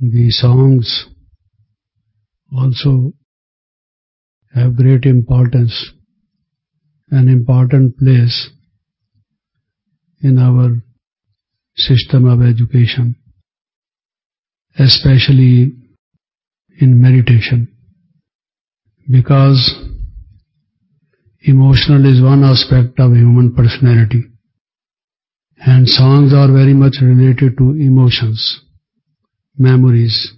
The songs also have great importance, an important place in our system of education, especially in meditation, because emotional is one aspect of human personality, and songs are very much related to emotions, memories,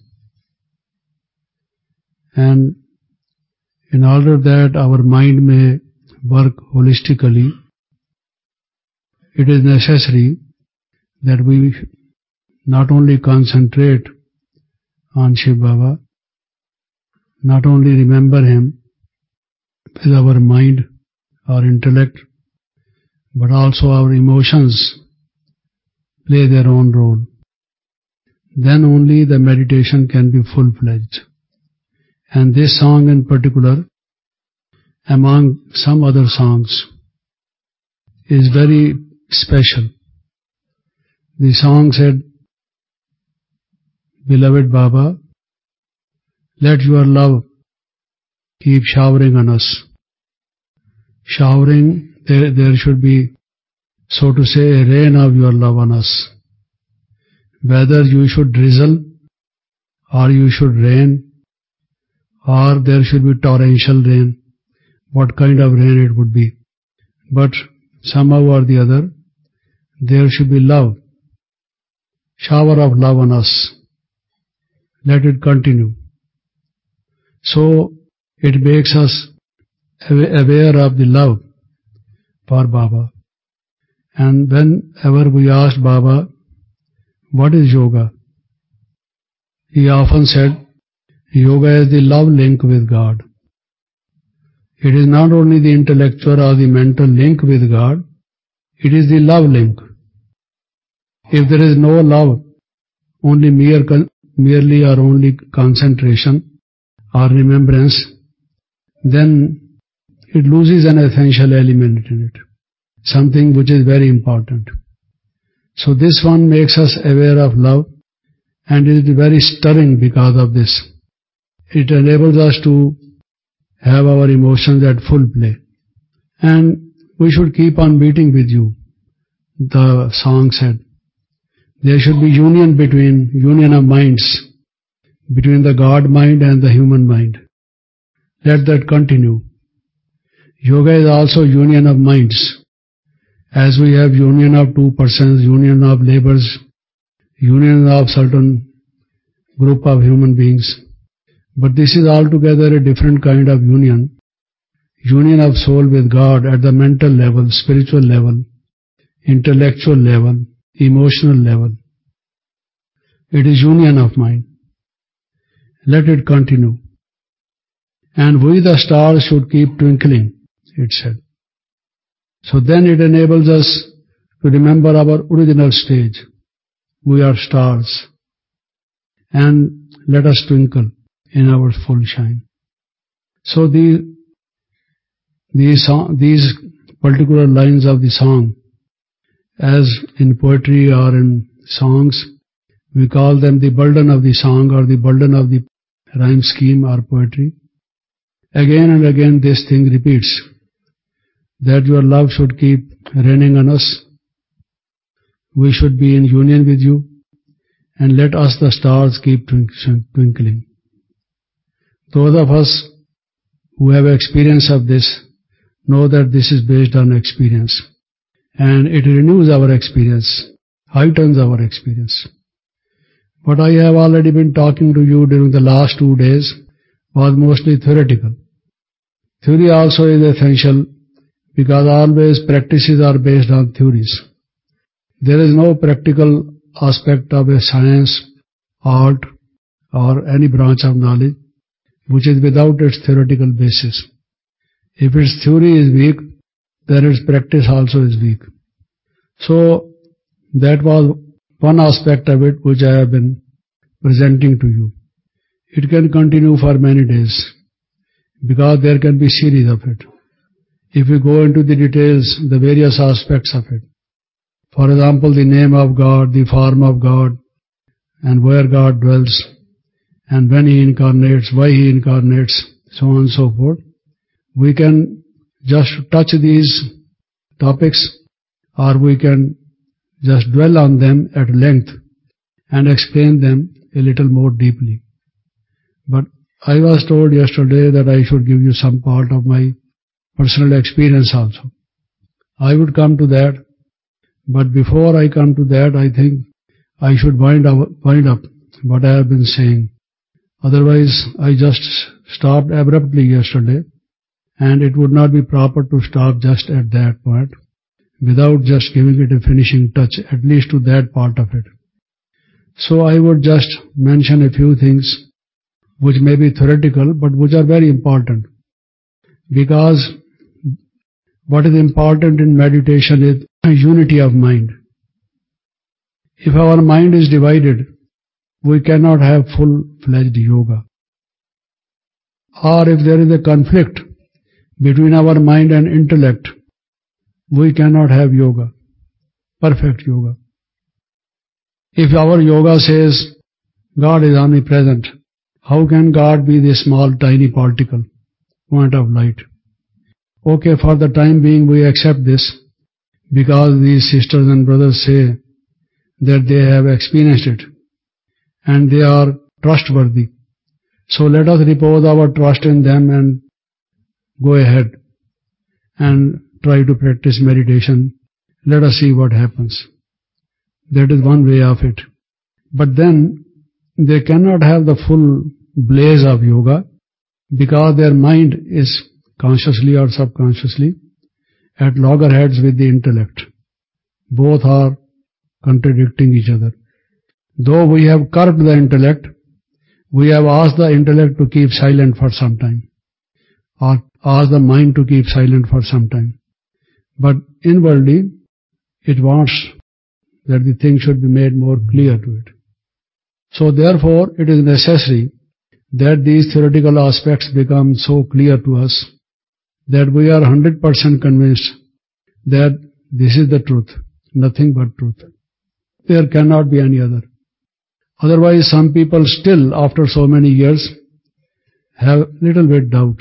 and in order that our mind may work holistically, it is necessary that we not only concentrate on Shiv Baba, not only remember him with our mind or intellect, but also our emotions play their own role. Then only the meditation can be full-fledged. And this song in particular, among some other songs, is very special. The song said, "Beloved Baba, let your love keep showering on us." Showering, there should be, so to say, a rain of your love on us. Whether you should drizzle, or you should rain, or there should be torrential rain, what kind of rain it would be. But somehow or the other, there should be love, shower of love on us. Let it continue. So it makes us aware of the love for Baba. And whenever we asked Baba, what is yoga? He often said, yoga is the love link with God. It is not only the intellectual or the mental link with God, it is the love link. If there is no love, only merely or only concentration or remembrance, then it loses an essential element in it, something which is very important. So this one makes us aware of love, and it is very stirring because of this. It enables us to have our emotions at full play. And we should keep on meeting with you, the song said. There should be union of minds, between the God mind and the human mind. Let that continue. Yoga is also union of minds. As we have union of two persons, union of labors, union of certain group of human beings. But this is altogether a different kind of union. Union of soul with God at the mental level, spiritual level, intellectual level, emotional level. It is union of mind. Let it continue. And we the stars should keep twinkling, it said. So then it enables us to remember our original stage. We are stars. And let us twinkle in our full shine. So these particular lines of the song, as in poetry or in songs, we call them the burden of the song or the burden of the rhyme scheme or poetry. Again and again this thing repeats, that your love should keep raining on us. We should be in union with you, and let us the stars keep twinkling. Those of us who have experience of this know that this is based on experience, and it renews our experience, heightens our experience. What I have already been talking to you during the last 2 days was mostly theoretical. Theory also is essential, because always practices are based on theories. There is no practical aspect of a science, art, or any branch of knowledge which is without its theoretical basis. If its theory is weak, then its practice also is weak. So that was one aspect of it which I have been presenting to you. It can continue for many days, because there can be series of it. If we go into the details, the various aspects of it, for example, the name of God, the form of God, and where God dwells, and when he incarnates, why he incarnates, so on and so forth. We can just touch these topics, or we can just dwell on them at length and explain them a little more deeply. But I was told yesterday that I should give you some part of my personal experience also. I would come to that, but before I come to that, I think I should wind up what I have been saying. Otherwise, I just stopped abruptly yesterday, and it would not be proper to stop just at that point without just giving it a finishing touch, at least to that part of it. So I would just mention a few things which may be theoretical, but which are very important. Because what is important in meditation is unity of mind. If our mind is divided, we cannot have full-fledged yoga. Or if there is a conflict between our mind and intellect, we cannot have yoga, perfect yoga. If our yoga says God is omnipresent, how can God be this small, tiny particle, point of light? Okay, for the time being we accept this, because these sisters and brothers say that they have experienced it and they are trustworthy. So let us repose our trust in them and go ahead and try to practice meditation. Let us see what happens. That is one way of it. But then they cannot have the full blaze of yoga, because their mind is consciously or subconsciously at loggerheads with the intellect. Both are contradicting each other. Though we have curbed the intellect, we have asked the intellect to keep silent for some time, or asked the mind to keep silent for some time. But inwardly, it wants that the thing should be made more clear to it. So therefore, it is necessary that these theoretical aspects become so clear to us that we are 100% convinced that this is the truth, nothing but truth. There cannot be any other. Otherwise, some people still, after so many years, have little bit doubt.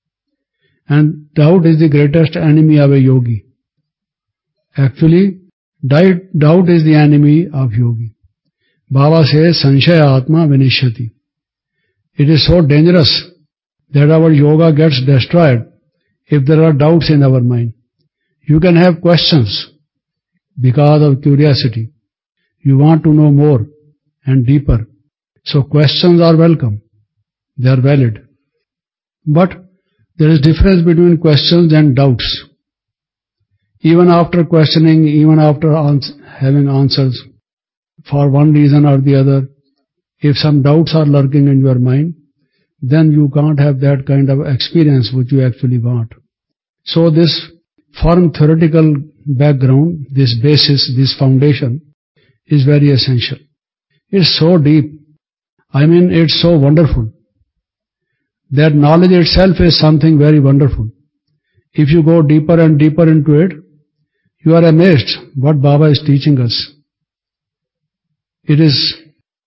And doubt is the greatest enemy of a yogi. Actually, doubt is the enemy of yogi. Baba says, Sanshaya Atma Vinishyati. It is so dangerous that our yoga gets destroyed if there are doubts in our mind. You can have questions because of curiosity. You want to know more and deeper. So questions are welcome. They are valid. But there is difference between questions and doubts. Even after questioning, even after having answers, for one reason or the other, if some doubts are lurking in your mind, then you can't have that kind of experience which you actually want. So this firm theoretical background, this basis, this foundation is very essential. It's so deep. I mean, it's so wonderful. That knowledge itself is something very wonderful. If you go deeper and deeper into it, you are amazed what Baba is teaching us. It is,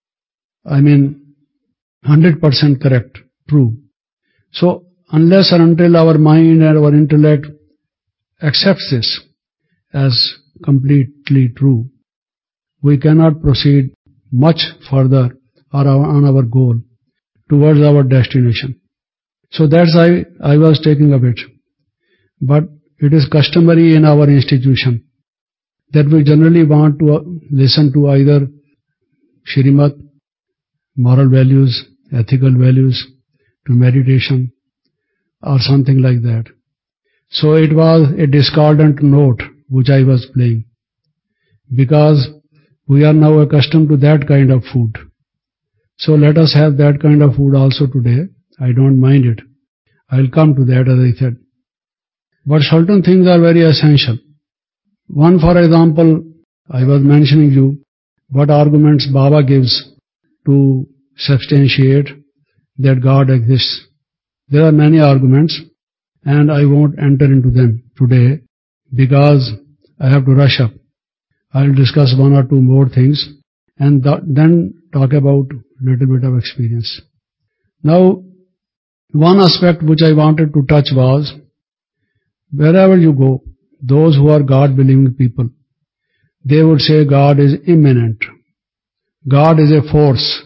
100% correct, true. So, unless and until our mind and our intellect accepts this as completely true, we cannot proceed much further on our goal towards our destination. So that's why I was taking a bit. But it is customary in our institution that we generally want to listen to either Shrimad, moral values, ethical values, to meditation, or something like that. So it was a discordant note which I was playing, because we are now accustomed to that kind of food. So let us have that kind of food also today. I don't mind it. I'll come to that, as I said. But certain things are very essential. One, for example, I was mentioning you what arguments Baba gives to substantiate that God exists. There are many arguments, and I won't enter into them today because I have to rush up. I'll discuss one or two more things and then talk about little bit of experience. Now, one aspect which I wanted to touch was, wherever you go, those who are God-believing people, they would say God is immanent. God is a force.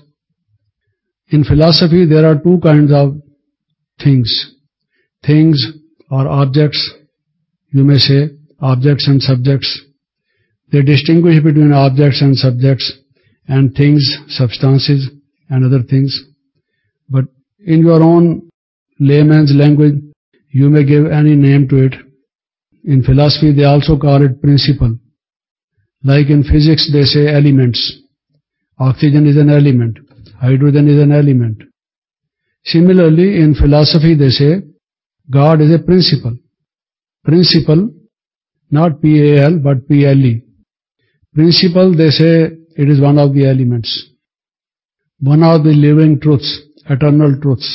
In philosophy, there are two kinds of things. Things or objects, you may say, objects and subjects. They distinguish between objects and subjects and things, substances and other things. But in your own layman's language, you may give any name to it. In philosophy, they also call it principle. Like in physics, they say elements. Oxygen is an element. Hydrogen is an element. Similarly, in philosophy, they say God is a principle. Principle, not P-A-L, but P-L-E. Principle, they say it is one of the elements. One of the living truths, eternal truths.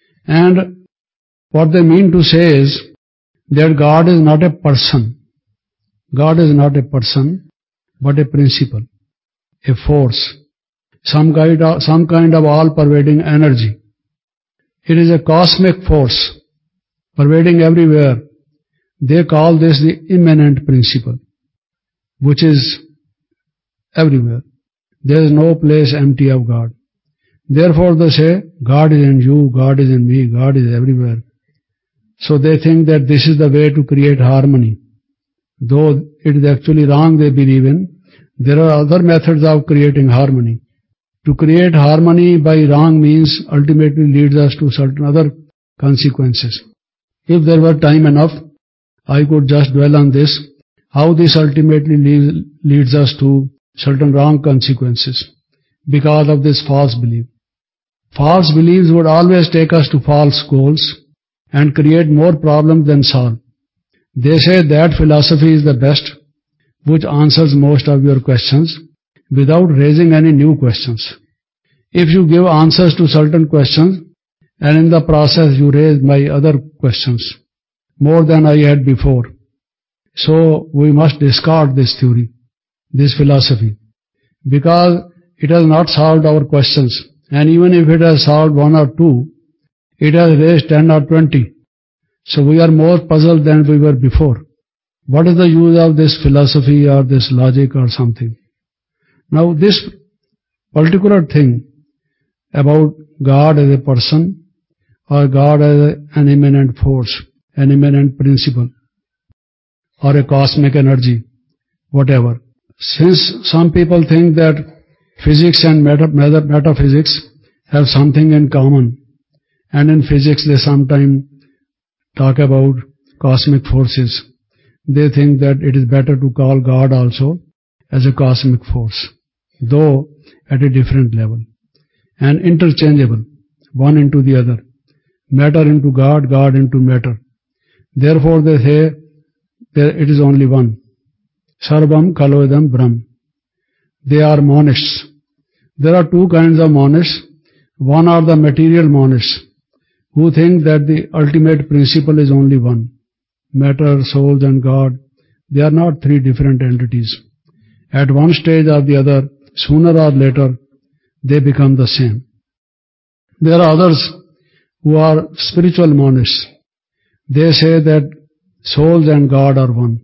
And what they mean to say is that God is not a person. God is not a person, but a principle, a force, some kind of all-pervading energy. It is a cosmic force, pervading everywhere. They call this the immanent principle, which is everywhere. There is no place empty of God. Therefore they say, God is in you, God is in me, God is everywhere. So they think that this is the way to create harmony. Though it is actually wrong they believe in, there are other methods of creating harmony. To create harmony by wrong means ultimately leads us to certain other consequences. If there were time enough, I could just dwell on this, how this ultimately leads us to certain wrong consequences because of this false belief. False beliefs would always take us to false goals and create more problems than solve. They say that philosophy is the best, which answers most of your questions without raising any new questions. If you give answers to certain questions and in the process you raise my other questions, more than I had before. So we must discard this theory, this philosophy, because it has not solved our questions. And even if it has solved one or two, it has raised 10 or 20. So we are more puzzled than we were before. What is the use of this philosophy or this logic or something? Now this particular thing about God as a person or God as an immanent force, an immanent principle or a cosmic energy, whatever. Since some people think that physics and metaphysics have something in common, and in physics they sometimes talk about cosmic forces, they think that it is better to call God also as a cosmic force, though at a different level, and interchangeable, one into the other, matter into God, God into matter. Therefore they say that it is only one. Sarvam Kaloidam Brahm. They are monists. There are two kinds of monists. One are the material monists, who think that the ultimate principle is only one. Matter, souls and God, they are not three different entities. At one stage or the other, sooner or later, they become the same. There are others who are spiritual monists. They say that souls and God are one,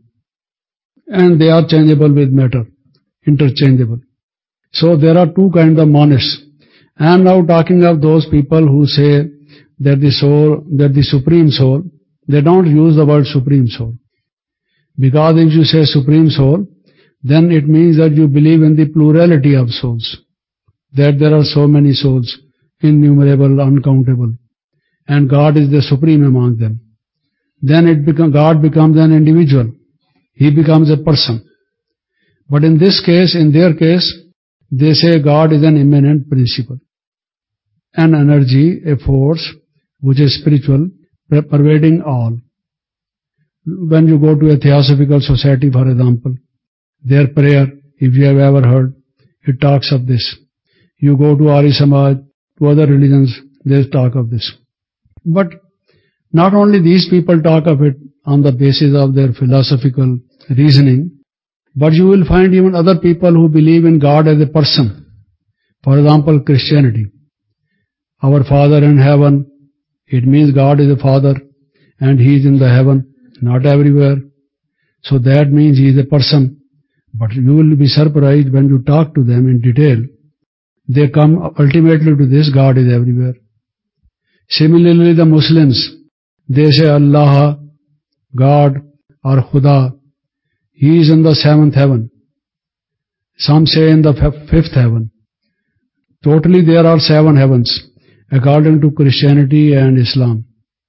and they are changeable with matter, interchangeable. So there are two kinds of monists. I am now talking of those people who say that the Supreme Soul, they don't use the word Supreme Soul. Because if you say Supreme Soul, then it means that you believe in the plurality of souls, that there are so many souls, innumerable, uncountable, and God is the supreme among them. Then God becomes an individual. He becomes a person. But in this case, in their case, they say God is an immanent principle, an energy, a force, which is spiritual, pervading all. When you go to a Theosophical society, for example, their prayer, if you have ever heard, it talks of this. You go to Arya Samaj, to other religions, they talk of this. But not only these people talk of it on the basis of their philosophical reasoning, but you will find even other people who believe in God as a person. For example, Christianity. Our Father in heaven, it means God is a Father and He is in the heaven, not everywhere. So that means He is a person. But you will be surprised when you talk to them in detail. They come ultimately to this: God is everywhere. Similarly, the Muslims, they say Allah, God, or Khuda, He is in the 7th heaven. Some say in the 5th heaven. Totally there are 7 heavens, according to Christianity and Islam.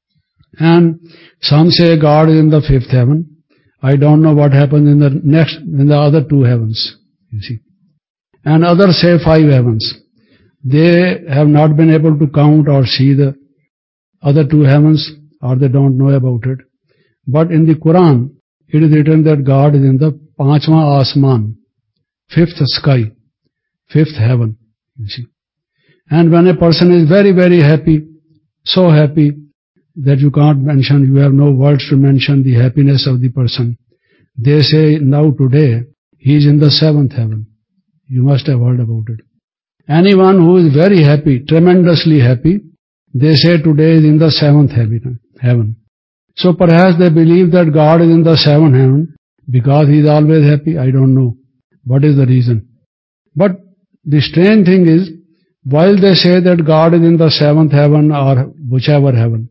And some say God is in the 5th heaven. I don't know what happens in the other 2 heavens, you see. And others say 5 heavens. They have not been able to count or see the other 2 heavens, or they don't know about it. But in the Quran, it is written that God is in the Panchwa Asman, 5th sky, 5th heaven, you see. And when a person is very, very happy, so happy that you can't mention, you have no words to mention the happiness of the person, they say now today, he is in the 7th heaven. You must have heard about it. Anyone who is very happy, tremendously happy, they say today is in the 7th heaven. So perhaps they believe that God is in the 7th heaven because He is always happy. I don't know what is the reason. But the strange thing is, while they say that God is in the 7th heaven or whichever heaven,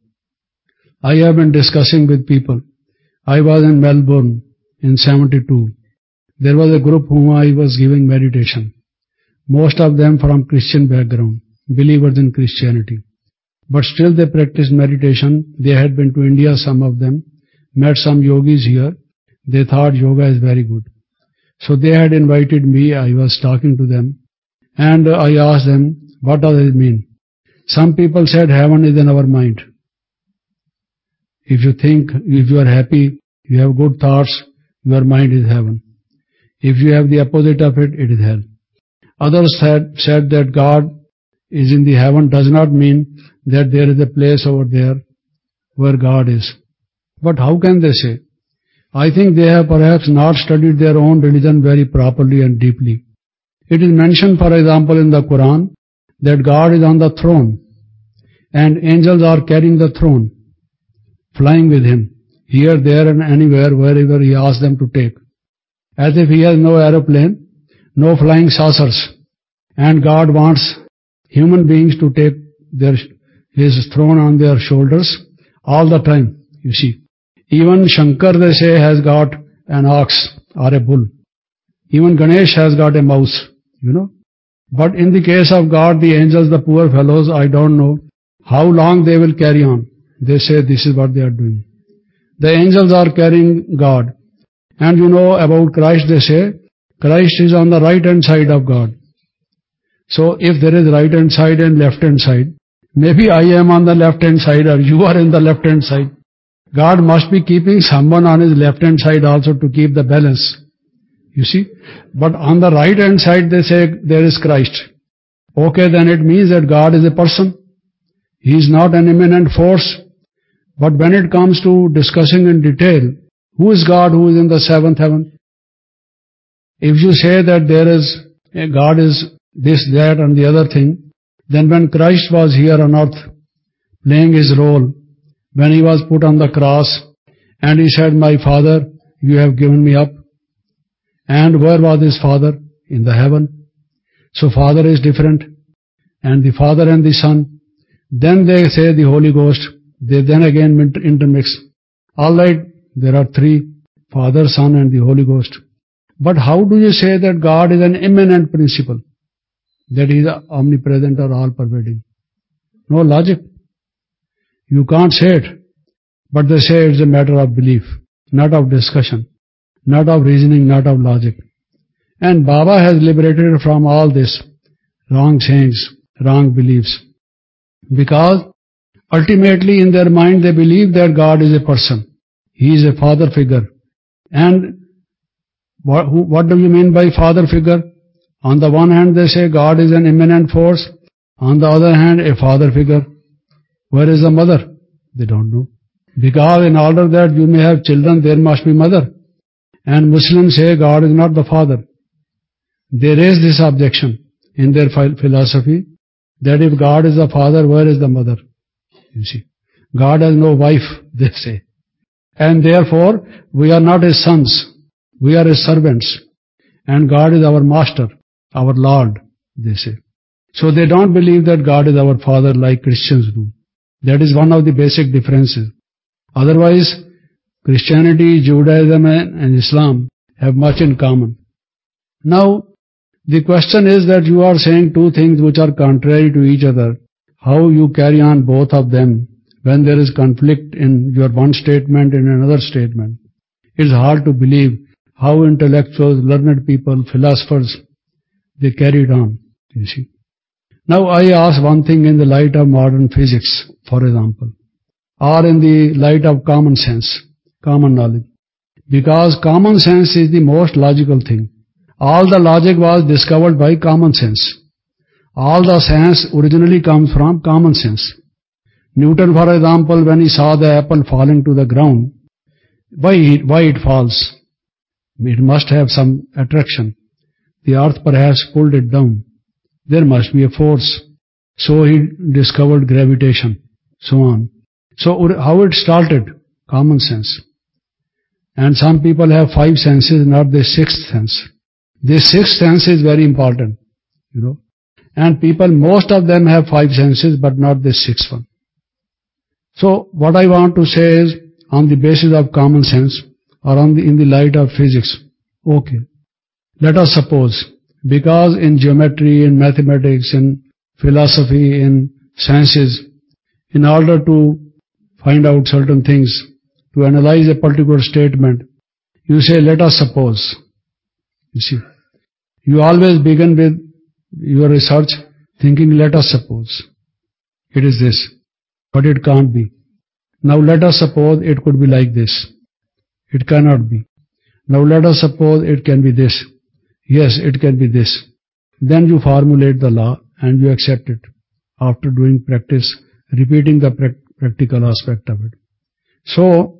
I have been discussing with people. I was in Melbourne in 72. There was a group whom I was giving meditation. Most of them from Christian background, believers in Christianity. But still they practiced meditation. They had been to India, some of them, met some yogis here. They thought yoga is very good. So they had invited me. I was talking to them. And I asked them, what does it mean? Some people said heaven is in our mind. If you think, if you are happy, you have good thoughts, your mind is heaven. If you have the opposite of it, it is hell. Others said that God is in the heaven does not mean that there is a place over there where God is. But how can they say? I think they have perhaps not studied their own religion very properly and deeply. It is mentioned, for example, in the Quran that God is on the throne and angels are carrying the throne, flying with Him, here, there and anywhere, wherever He asks them to take. As if He has no aeroplane, no flying saucers, and God wants human beings to take His throne on their shoulders all the time, you see. Even Shankar, they say, has got an ox or a bull. Even Ganesh has got a mouse, you know. But in the case of God, the angels, the poor fellows, I don't know how long they will carry on. They say this is what they are doing. The angels are carrying God. And you know about Christ, they say, Christ is on the right hand side of God. So if there is right hand side and left hand side, maybe I am on the left hand side or you are in the left hand side. God must be keeping someone on His left hand side also to keep the balance. You see? But on the right hand side they say there is Christ. Okay, then it means that God is a person. He is not an immanent force. But when it comes to discussing in detail, who is God who is in the 7th heaven? If you say that there is God is this, that and the other thing, then when Christ was here on earth playing His role, when He was put on the cross and He said, my Father, you have given me up. And where was His Father? In the heaven. So Father is different. And the Father and the Son. Then they say the Holy Ghost. They then again intermix. Alright, there are 3, Father, Son and the Holy Ghost. But how do you say that God is an immanent principle? That He is omnipresent or all-pervading? No logic. You can't say it. But they say it's a matter of belief, not of discussion, not of reasoning, not of logic. And Baba has liberated from all this wrong sayings, wrong beliefs. Because ultimately in their mind they believe that God is a person. He is a father figure. And what do you mean by father figure? On the one hand they say God is an immanent force. On the other hand, a father figure. Where is the mother? They don't know. Because in order that you may have children, there must be mother. And Muslims say God is not the father. They raise this objection. in their philosophy that if God is the father, where is the mother? You see, God has no wife, they say. And therefore, we are not his sons, we are his servants. And God is our master, our Lord, they say. So they don't believe that God is our father like Christians do. That is one of the basic differences. Otherwise, Christianity, Judaism and Islam have much in common. Now, the question is that you are saying two things which are contrary to each other. How you carry on both of them when there is conflict in your one statement and another statement? It's hard to believe how intellectuals, learned people, philosophers, they carried on, you see. Now I ask one thing in the light of modern physics, for example, or in the light of common sense, common knowledge. Because common sense is the most logical thing. All the logic was discovered by common sense. All the science originally comes from common sense. Newton, for example, when he saw the apple falling to the ground, why it falls? It must have some attraction. The earth perhaps pulled it down. There must be a force. So he discovered gravitation, so on. So how it started? Common sense. And some people have 5 senses, not the 6th sense. The 6th sense is very important, you know. And people, most of them have 5 senses, but not the 6th one. So what I want to say is, on the basis of common sense, or in the light of physics, okay, let us suppose, because in geometry, in mathematics, in philosophy, in sciences, in order to find out certain things, to analyze a particular statement, you say, let us suppose. You see, you always begin with your research thinking, let us suppose it is this, but it can't be. Now let us suppose it could be like this. It cannot be. Now let us suppose it can be this. Yes, it can be this. Then you formulate the law and you accept it after doing practice, repeating the practical aspect of it. So,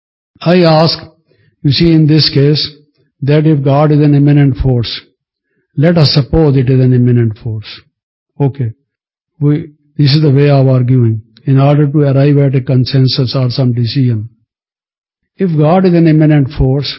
I ask, you see, in this case, that if God is an immanent force, let us suppose it is an immanent force. Okay, this is the way of arguing in order to arrive at a consensus or some decision. If God is an immanent force,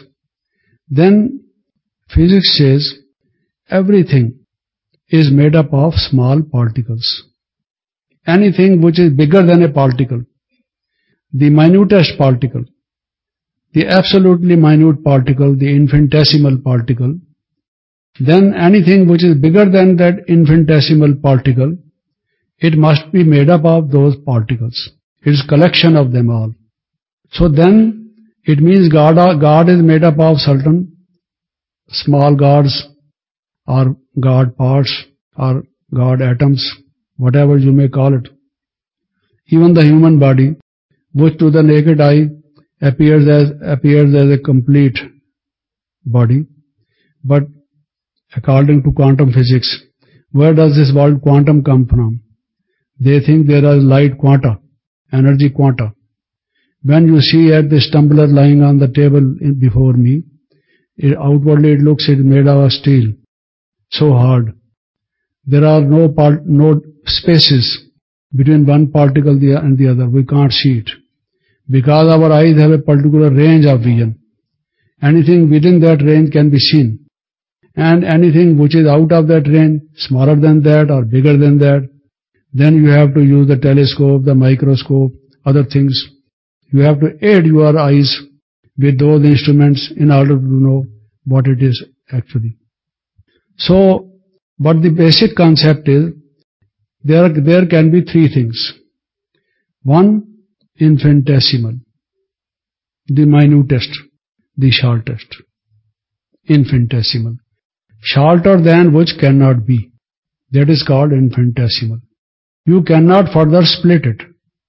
then physics says everything is made up of small particles. Anything which is bigger than a particle, the minutest particle, the absolutely minute particle, the infinitesimal particle, then anything which is bigger than that infinitesimal particle, it must be made up of those particles. It is collection of them all. So then it means God is made up of certain small gods or God parts or God atoms, whatever you may call it. Even the human body, which to the naked eye appears as a complete body, but according to quantum physics, where does this word quantum come from? They think there are light quanta, energy quanta. When you see at this tumbler lying on the table before me, outwardly it looks it made of steel, so hard. There are no spaces between one particle and the other. We can't see it, because our eyes have a particular range of vision. Anything within that range can be seen, and anything which is out of that range, smaller than that or bigger than that, then you have to use the telescope, the microscope, other things. You have to aid your eyes with those instruments in order to know what it is actually. So, but the basic concept is, there can be 3 things. One, infinitesimal, the minutest, the shortest. Infinitesimal. Shorter than which cannot be. That is called infinitesimal. You cannot further split it.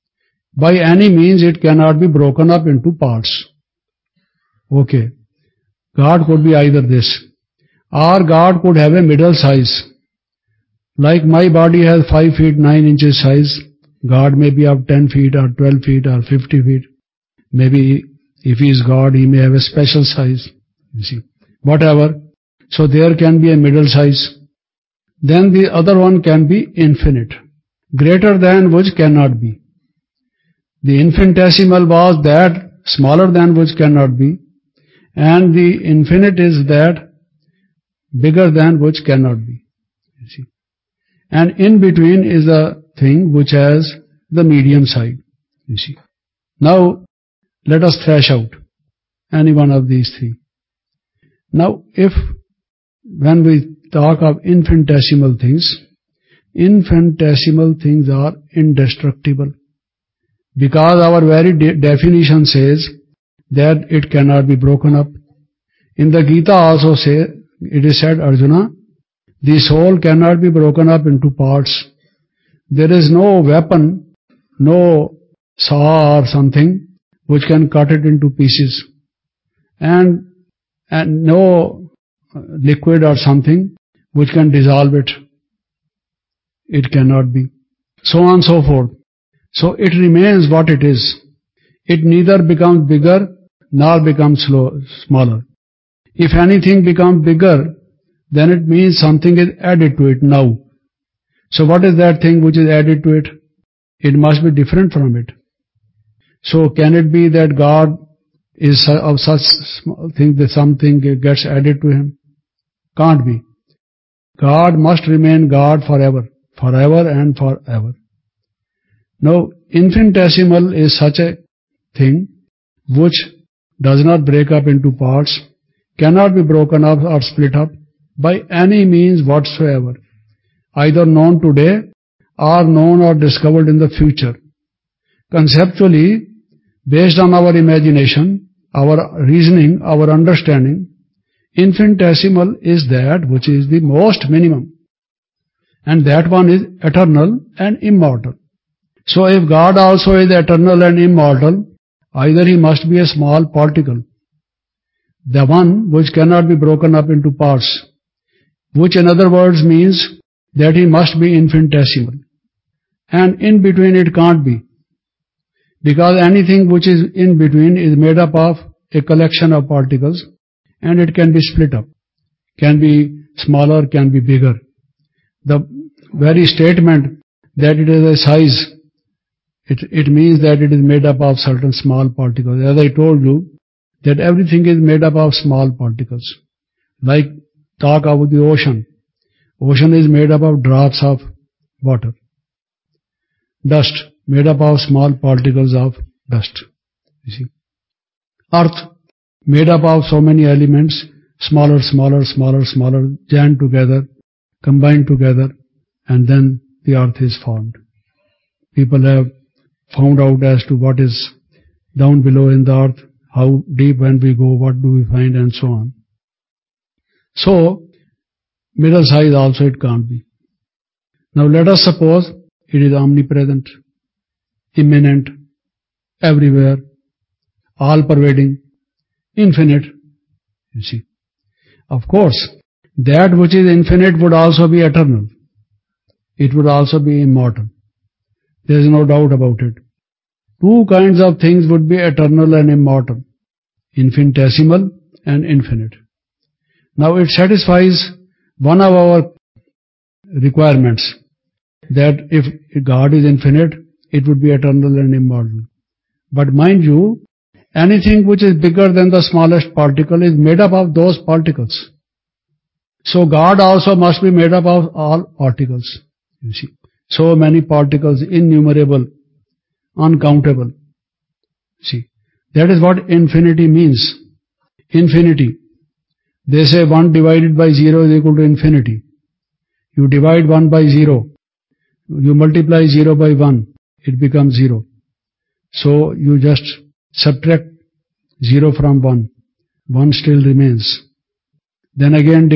By any means it cannot be broken up into parts. Okay. God could be either this, or God could have a middle size. Like my body has 5 feet 9 inches size, God may be of 10 feet or 12 feet or 50 feet. Maybe if he is God, he may have a special size. You see, whatever. So there can be a middle size. then the other one can be infinite. Greater than which cannot be. The infinitesimal was that smaller than which cannot be, and the infinite is that bigger than which cannot be. You see. And in between is the thing which has the medium side. You see. Now, let us thrash out any one of these three. Now, when we talk of infinitesimal things are indestructible. Because our very definition says that it cannot be broken up. In the Gita also it is said, Arjuna, the soul cannot be broken up into parts. There is no weapon, no saw or something which can cut it into pieces. And no liquid or something which can dissolve it. It cannot be. So on and so forth. So it remains what it is. It neither becomes bigger nor becomes smaller. If anything becomes bigger, then it means something is added to it now. So what is that thing which is added to it? It must be different from it. So can it be that God is of such small thing that something gets added to him? Can't be. God must remain God forever and forever. Now, infinitesimal is such a thing which does not break up into parts, cannot be broken up or split up by any means whatsoever, either known today or known or discovered in the future. Conceptually, based on our imagination, our reasoning, our understanding, infinitesimal is that which is the most minimum. And that one is eternal and immortal. So if God also is eternal and immortal, either he must be a small particle, the one which cannot be broken up into parts, which in other words means that he must be infinitesimal. And in between it can't be, because anything which is in between is made up of a collection of particles, and it can be split up, can be smaller, can be bigger. The very statement that it is a size, it means that it is made up of certain small particles. As I told you, that everything is made up of small particles. Like talk about the ocean. Ocean is made up of drops of water. Dust, made up of small particles of dust. You see. Earth, made up of so many elements, smaller, joined together, combined together, and then the earth is formed. People have found out as to what is down below in the earth, how deep when we go, what do we find, and so on. So, middle size also it can't be. Now let us suppose it is omnipresent, immanent, everywhere, all-pervading, infinite. You see. Of course, that which is infinite would also be eternal. It would also be immortal. There is no doubt about it. Two kinds of things would be eternal and immortal, infinitesimal and infinite. Now it satisfies one of our requirements, that if God is infinite, it would be eternal and immortal. But mind you, anything which is bigger than the smallest particle is made up of those particles. So God also must be made up of all particles. You see. So many particles, innumerable, uncountable. See, that is what infinity means. Infinity. They say 1 divided by 0 is equal to infinity. You divide 1 by 0. You multiply 0 by 1. It becomes 0. So you just subtract 0 from 1. 1 still remains. Then again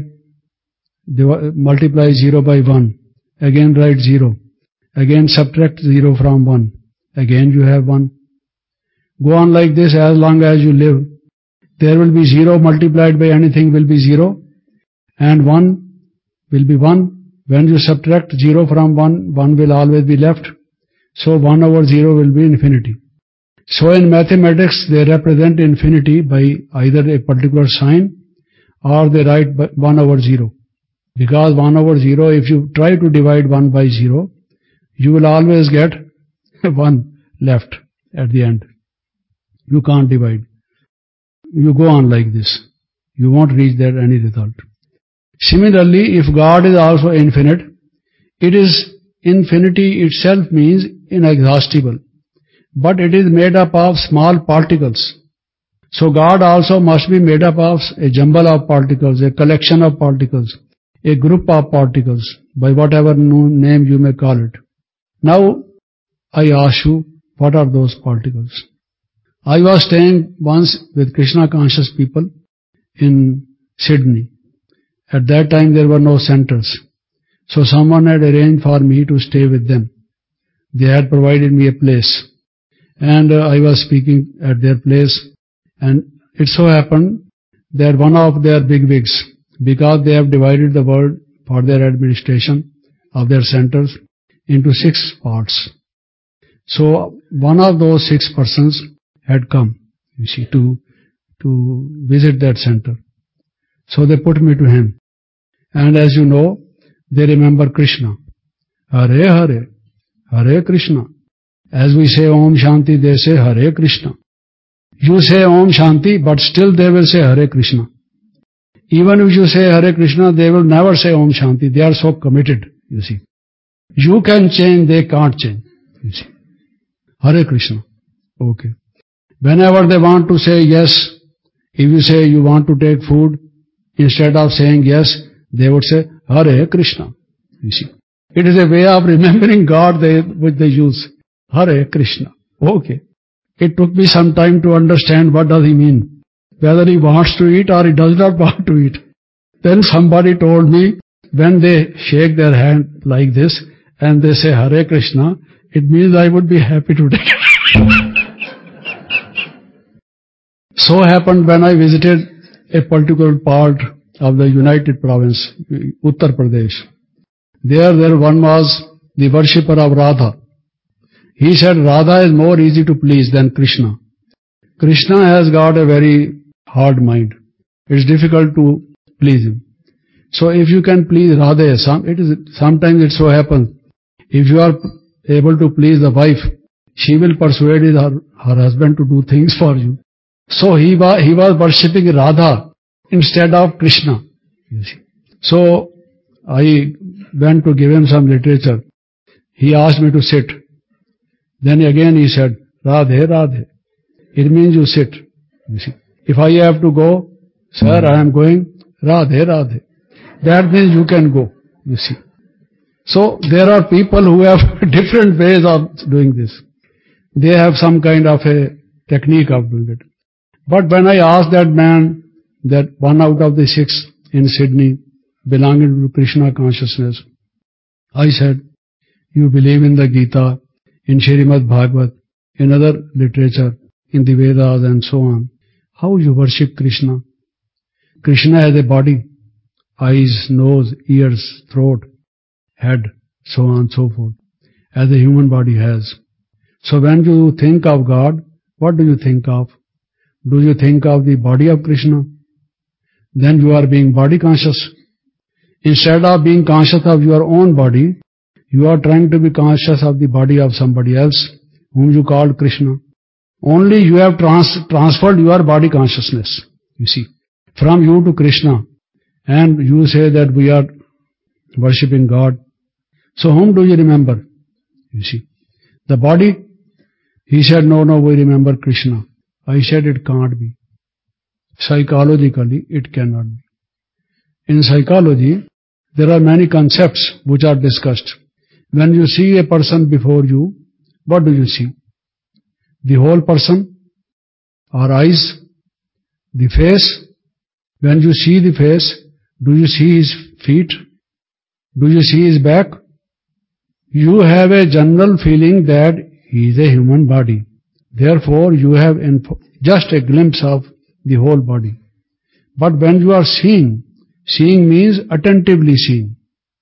multiply 0 by 1. Again write 0. Again subtract 0 from 1. Again you have 1. Go on like this as long as you live. There will be 0 multiplied by anything will be 0. And 1 will be 1. When you subtract 0 from 1, 1 will always be left. So 1 over 0 will be infinity. So in mathematics they represent infinity by either a particular sign or they write 1 over 0. Because 1 over 0, if you try to divide 1 by 0, you will always get 1 left at the end. You can't divide. You go on like this. You won't reach there any result. Similarly, if God is also infinite, it is infinity itself means inexhaustible. But it is made up of small particles. So God also must be made up of a jumble of particles, a collection of particles, a group of particles, by whatever name you may call it. Now, I ask you, what are those particles? I was staying once with Krishna conscious people in Sydney. At that time there were no centers. So someone had arranged for me to stay with them. They had provided me a place. And I was speaking at their place. And it so happened that one of their bigwigs, because they have divided the world for their administration of their centers into 6 parts. So one of those 6 persons had come, you see, to visit that center. So they put me to him. And as you know, they remember Krishna. Hare Hare, Hare Krishna. As we say Om Shanti, they say Hare Krishna. You say Om Shanti, but still they will say Hare Krishna. Even if you say Hare Krishna, they will never say Om Shanti. They are so committed, you see. You can change, they can't change, you see. Hare Krishna. Okay. Whenever they want to say yes, if you say you want to take food, instead of saying yes, they would say Hare Krishna. You see. It is a way of remembering God which they use. Hare Krishna. Okay. It took me some time to understand what does he mean. Whether he wants to eat or he does not want to eat. Then somebody told me, when they shake their hand like this and they say Hare Krishna, it means I would be happy to take it. So happened when I visited a particular part of the United Province, Uttar Pradesh. There one was the worshipper of Radha. He said Radha is more easy to please than Krishna. Krishna has got a very hard mind. It's difficult to please him. So if you can please Radha, sometimes it so happens, if you are able to please the wife, she will persuade her husband to do things for you. So he was worshipping Radha instead of Krishna. You see. So I went to give him some literature. He asked me to sit. Then again he said, Radhe, Radhe. It means you sit. You see. If I have to go, sir, I am going, Radhe, Radhe. That means you can go. You see. So there are people who have different ways of doing this. They have some kind of a technique of doing it. But when I asked that man, that one out of the 6 in Sydney belonging to Krishna consciousness, I said, you believe in the Gita, in Srimad Bhagavad, in other literature, in the Vedas and so on. How you worship Krishna? Krishna has a body, eyes, nose, ears, throat, head, so on and so forth, as a human body has. So when you think of God, what do you think of? Do you think of the body of Krishna? Then you are being body conscious. Instead of being conscious of your own body, you are trying to be conscious of the body of somebody else, whom you called Krishna. Only you have transferred your body consciousness, you see, from you to Krishna. And you say that we are worshipping God. So whom do you remember? You see, the body? He said, no, we remember Krishna. I said it can't be. Psychologically, it cannot be. In psychology, there are many concepts which are discussed. When you see a person before you, what do you see? The whole person? Or eyes? The face? When you see the face, do you see his feet? Do you see his back? You have a general feeling that he is a human body. Therefore, you have just a glimpse of the whole body. But when you are seeing means attentively seeing.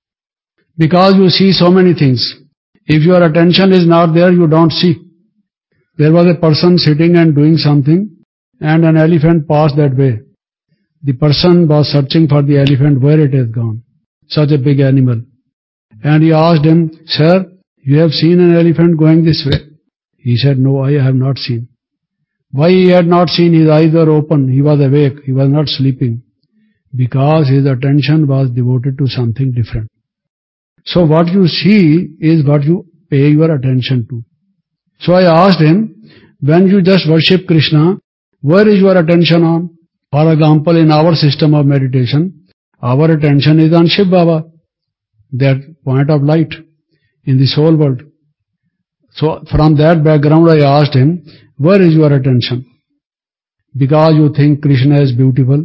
Because you see so many things. If your attention is not there, you don't see. There was a person sitting and doing something, and an elephant passed that way. The person was searching for the elephant, where it has gone. such a big animal. And he asked him, Sir, you have seen an elephant going this way? He said, No, I have not seen. Why he had not seen? His eyes were open, he was awake, he was not sleeping. Because his attention was devoted to something different. So what you see is what you pay your attention to. So I asked him, when you just worship Krishna, where is your attention on? For example, in our system of meditation, our attention is on Shiv Baba, that point of light in the soul world. So from that background I asked him, where is your attention? Because you think Krishna is beautiful,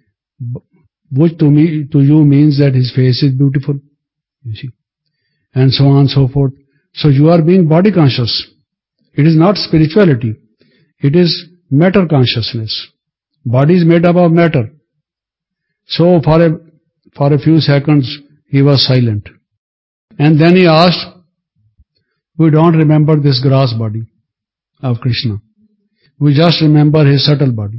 which to you means that his face is beautiful, you see, and so on and so forth. So you are being body conscious. It is not spirituality. It is matter consciousness. Body is made up of matter. So for a few seconds he was silent. And then he asked, we don't remember this gross body of Krishna. We just remember his subtle body.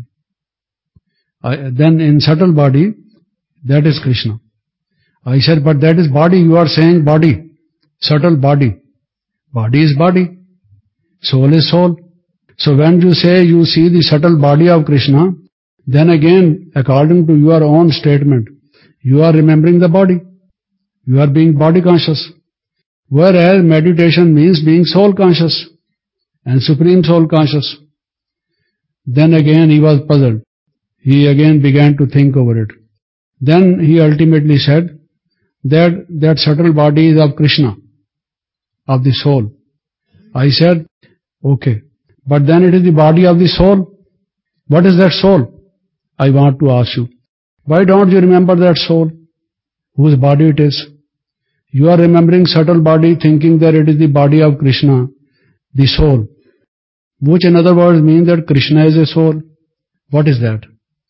Then in subtle body, that is Krishna. I said, but that is body. You are saying body. Subtle body. Body is body. Soul is soul. So when you say you see the subtle body of Krishna, then again, according to your own statement, you are remembering the body. You are being body conscious. Whereas meditation means being soul conscious and supreme soul conscious. Then again he was puzzled. He again began to think over it. Then he ultimately said that subtle body is of Krishna, of the soul. I said, okay, but then it is the body of the soul. What is that soul? I want to ask you. Why don't you remember that soul? Whose body it is? You are remembering subtle body, thinking that it is the body of Krishna, the soul, which in other words means that Krishna is a soul. What is that?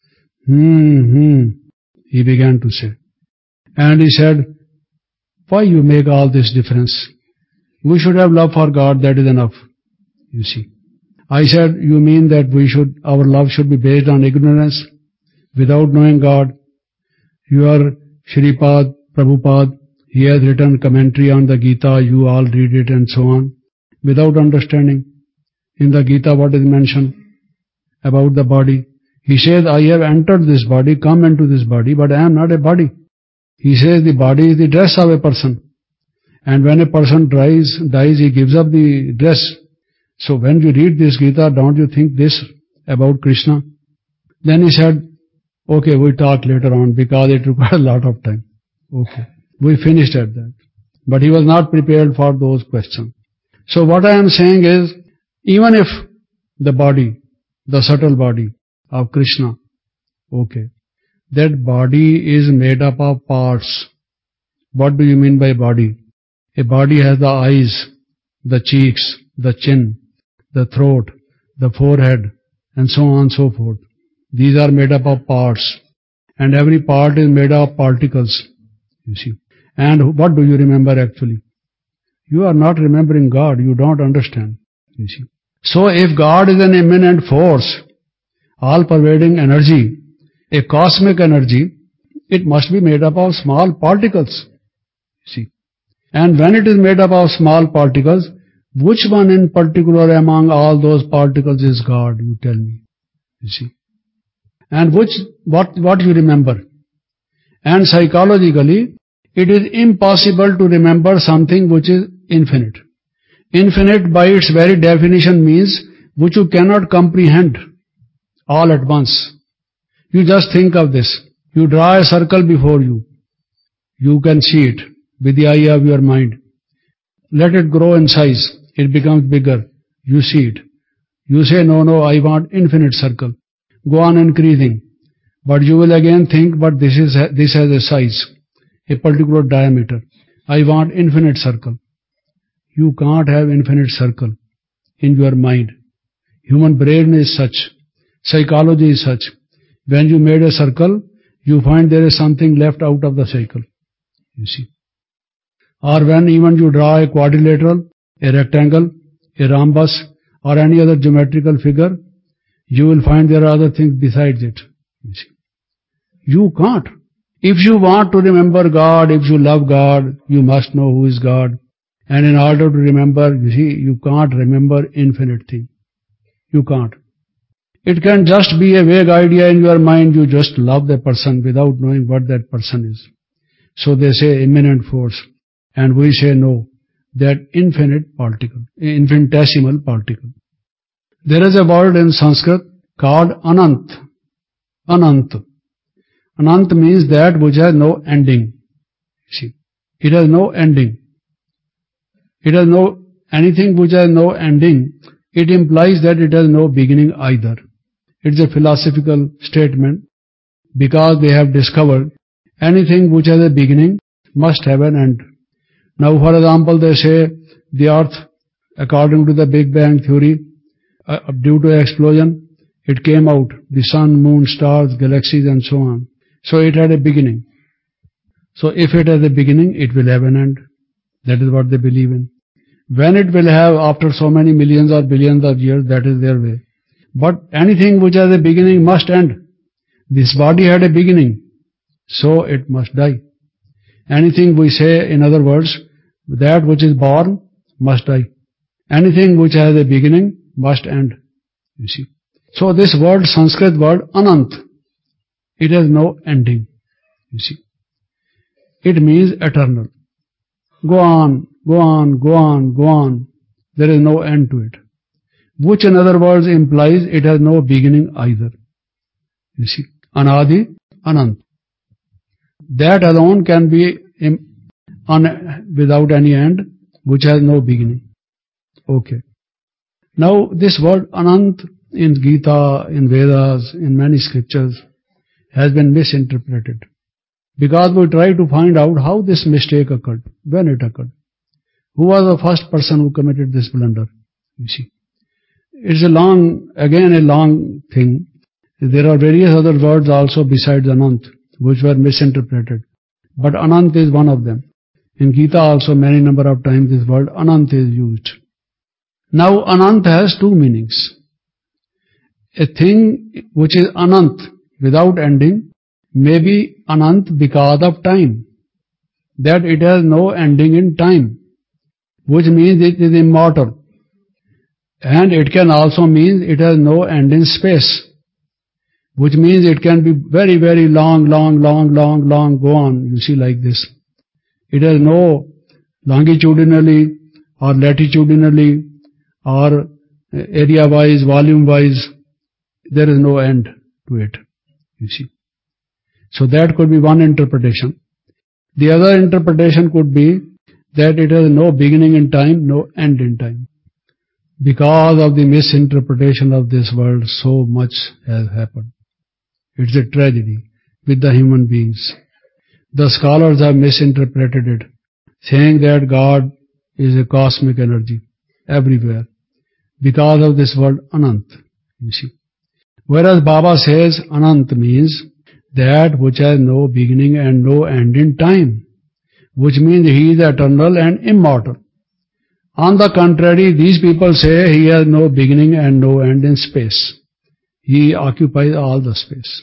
He began to say. And he said, why you make all this difference? We should have love for God, that is enough. You see. I said, you mean that our love should be based on ignorance, without knowing God? Your Shripad, Prabhupada, he has written commentary on the Gita, you all read it and so on, without understanding. In the Gita what is mentioned about the body? He says, I have entered this body, come into this body, but I am not a body. He says the body is the dress of a person. And when a person dies, he gives up the dress. So when you read this Gita, don't you think this about Krishna? Then he said, okay, we'll talk later on because it requires a lot of time. Okay. We finished at that. But he was not prepared for those questions. So what I am saying is, even if the body, the subtle body of Krishna, okay, that body is made up of parts. What do you mean by body? A body has the eyes, the cheeks, the chin, the throat, the forehead, and so on and so forth. These are made up of parts. And every part is made up of particles, you see. And what do you remember actually? You are not remembering God, you don't understand, you see. So if God is an immanent force, all-pervading energy, a cosmic energy, it must be made up of small particles, you see. And when it is made up of small particles, which one in particular among all those particles is God, you tell me, you see. And what you remember. And psychologically, it is impossible to remember something which is infinite. Infinite by its very definition means which you cannot comprehend all at once. You just think of this. You draw a circle before you. You can see it with the eye of your mind. Let it grow in size. It becomes bigger. You see it. You say, no, I want infinite circle. Go on increasing. But you will again think, but this has a size, a particular diameter. I want infinite circle. You can't have infinite circle in your mind. Human brain is such. Psychology is such. When you made a circle, you find there is something left out of the circle. You see. Or when even you draw a quadrilateral, a rectangle, a rhombus, or any other geometrical figure, you will find there are other things besides it. You see. You can't. If you want to remember God, if you love God, you must know who is God. And in order to remember, you see, you can't remember infinite thing. You can't. It can just be a vague idea in your mind. You just love the person without knowing what that person is. So they say immanent force. And we say no, that infinitesimal particle. There is a word in Sanskrit called Anant. Anant. Anant means that which has no ending. See, it has no ending. It has no, anything which has no ending, it implies that it has no beginning either. It's a philosophical statement because they have discovered anything which has a beginning must have an end. Now, for example, they say the earth, according to the Big Bang theory, due to explosion, it came out, the sun, moon, stars, galaxies and so on. So it had a beginning. So if it has a beginning, it will have an end. That is what they believe in. When it will have after so many millions or billions of years, that is their way. But anything which has a beginning must end. This body had a beginning, so it must die. Anything we say, in other words, that which is born must die. Anything which has a beginning must end. You see. So this word, Sanskrit word, Anant, it has no ending. You see. It means eternal. Go on, go on, go on, go on. There is no end to it. Which in other words implies it has no beginning either. You see. Anadi, Anant. That alone can be without any end, which has no beginning. Okay. Now this word Anant in Gita, in Vedas, in many scriptures has been misinterpreted. Because we try to find out how this mistake occurred, when it occurred. Who was the first person who committed this blunder? You see. It's a long thing. There are various other words also besides Anant, which were misinterpreted. But Anant is one of them. In Gita also many number of times this word Anant is used. Now Anant has two meanings. A thing which is Anant, without ending, may be Anant because of time. That it has no ending in time, which means it is immortal. And it can also mean it has no end in space, which means it can be very, very long, go on, you see, like this. It has no longitudinally or latitudinally or area-wise, volume-wise, there is no end to it, you see. So that could be one interpretation. The other interpretation could be that it has no beginning in time, no end in time. Because of the misinterpretation of this world, so much has happened. It's a tragedy with the human beings. The scholars have misinterpreted it, saying that God is a cosmic energy everywhere. Because of this word Anant, you see. Whereas Baba says Anant means that which has no beginning and no end in time, which means he is eternal and immortal. On the contrary, these people say he has no beginning and no end in space. He occupies all the space.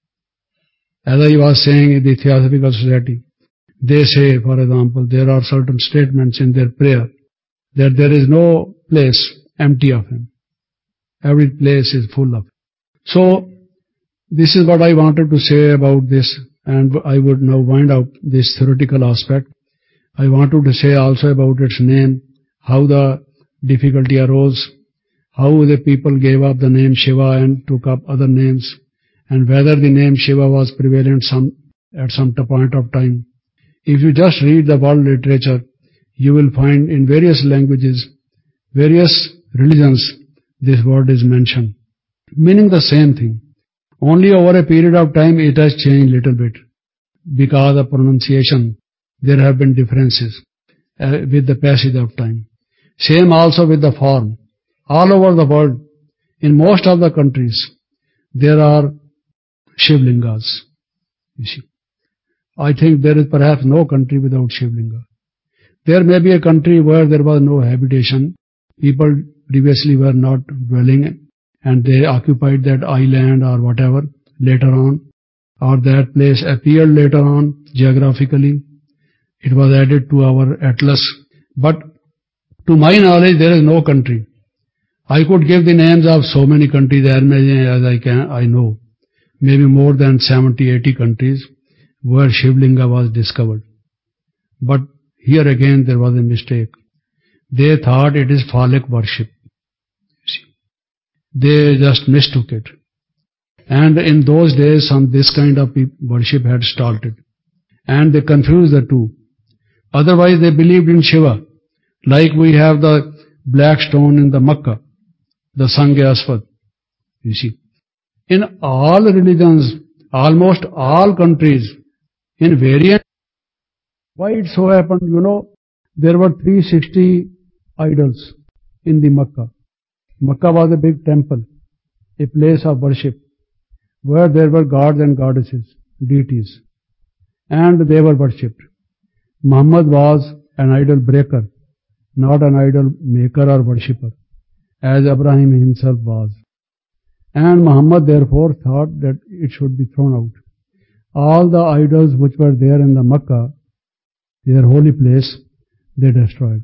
As I was saying in the Theosophical Society, they say, for example, there are certain statements in their prayer that there is no place empty of him. Every place is full of him. So, this is what I wanted to say about this, and I would now wind up this theoretical aspect. I wanted to say also about its name, how the difficulty arose, how the people gave up the name Shiva and took up other names, and whether the name Shiva was prevalent at some point of time. If you just read the world literature, you will find in various languages, various religions, this word is mentioned, meaning the same thing. Only over a period of time it has changed little bit. Because of pronunciation, there have been differences with the passage of time. Same also with the form. All over the world, in most of the countries, there are Shivlingas. You see. I think there is perhaps no country without Shivlinga. There may be a country where there was no habitation. People previously were not dwelling and they occupied that island or whatever later on. or that place appeared later on geographically. It was added to our atlas. But to my knowledge, there is no country. I could give the names of so many countries as many as I know. Maybe more than 70, 80 countries where Shivlinga was discovered. But here again there was a mistake. They thought it is phallic worship. They just mistook it. And in those days, this kind of worship had started. And they confused the two. Otherwise, they believed in Shiva. Like we have the black stone in the Makkah, the Sange-Aswad. You see. In all religions, almost all countries, in variant. Why it so happened? There were 360 idols in the Makkah. Makkah was a big temple, a place of worship, where there were gods and goddesses, deities, and they were worshipped. Muhammad was an idol breaker, not an idol maker or worshipper, as Abraham himself was. And Muhammad therefore thought that it should be thrown out. All the idols which were there in the Makkah, their holy place, they destroyed.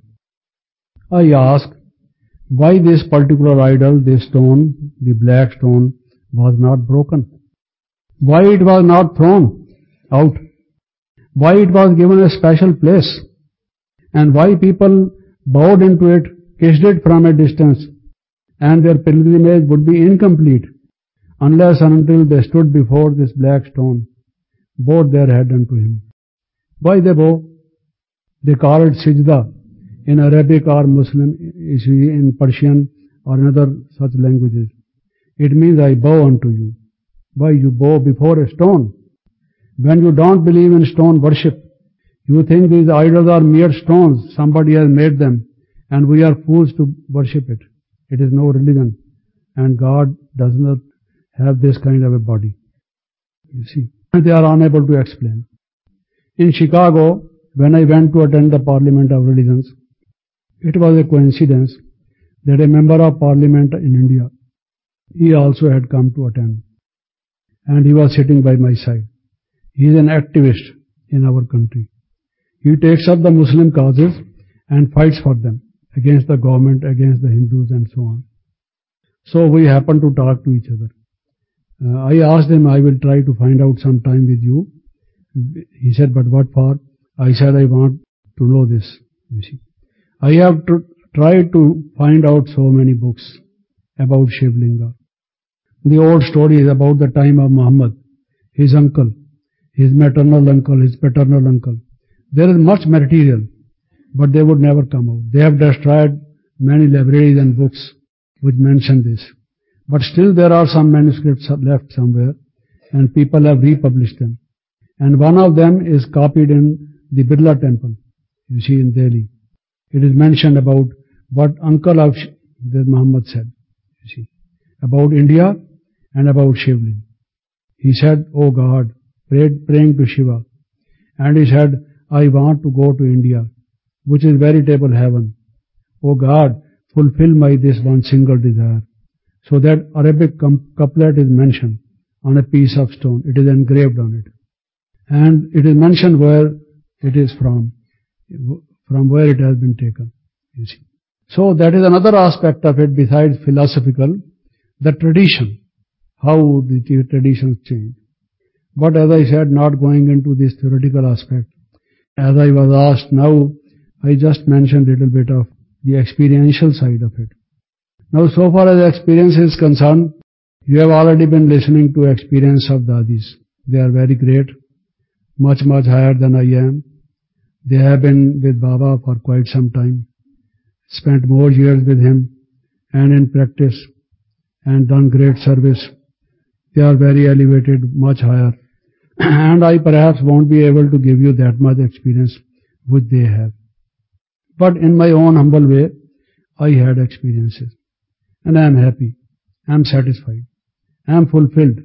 I asked, why this particular idol, this stone, the black stone, was not broken? Why it was not thrown out? Why it was given a special place? And why people bowed into it, kissed it from a distance, and their pilgrimage would be incomplete unless and until they stood before this black stone, bowed their head unto him. Why they bow? They call it Sijda in Arabic or Muslim, in Persian or in other such languages. It means I bow unto you. Why you bow before a stone? When you don't believe in stone worship, you think these idols are mere stones, somebody has made them, and we are fools to worship it. It is no religion, and God does not have this kind of a body. You see, and they are unable to explain. In Chicago, when I went to attend the Parliament of Religions, it was a coincidence that a member of Parliament in India, he also had come to attend, and he was sitting by my side. He is an activist in our country. He takes up the Muslim causes and fights for them against the government, against the Hindus and so on. So we happened to talk to each other. I asked him, I will try to find out some time with you. He said, but what for? I said, I want to know this. You see, I have tried to find out so many books about Shivlinga. The old stories about the time of Muhammad, his uncle, his maternal uncle, his paternal uncle. There is much material, but they would never come out. They have destroyed many libraries and books which mention this. But still there are some manuscripts left somewhere, and people have republished them. And one of them is copied in the Birla temple, you see, in Delhi. It is mentioned about what uncle of Muhammad said, you see, about India and about Shivling. He said, oh God, praying to Shiva. And he said, I want to go to India, which is veritable heaven. Oh God, fulfill my this one single desire. So that Arabic couplet is mentioned on a piece of stone. It is engraved on it. And it is mentioned where it is from where it has been taken, you see. So that is another aspect of it besides philosophical, the tradition, how the traditions change. But as I said, not going into this theoretical aspect. As I was asked now, I just mentioned a little bit of the experiential side of it. Now, so far as experience is concerned, you have already been listening to experience of Dadis. They are very great, much, much higher than I am. They have been with Baba for quite some time, spent more years with him and in practice and done great service. They are very elevated, much higher. And I perhaps won't be able to give you that much experience which they have. But in my own humble way, I had experiences. And I am happy. I am satisfied. I am fulfilled.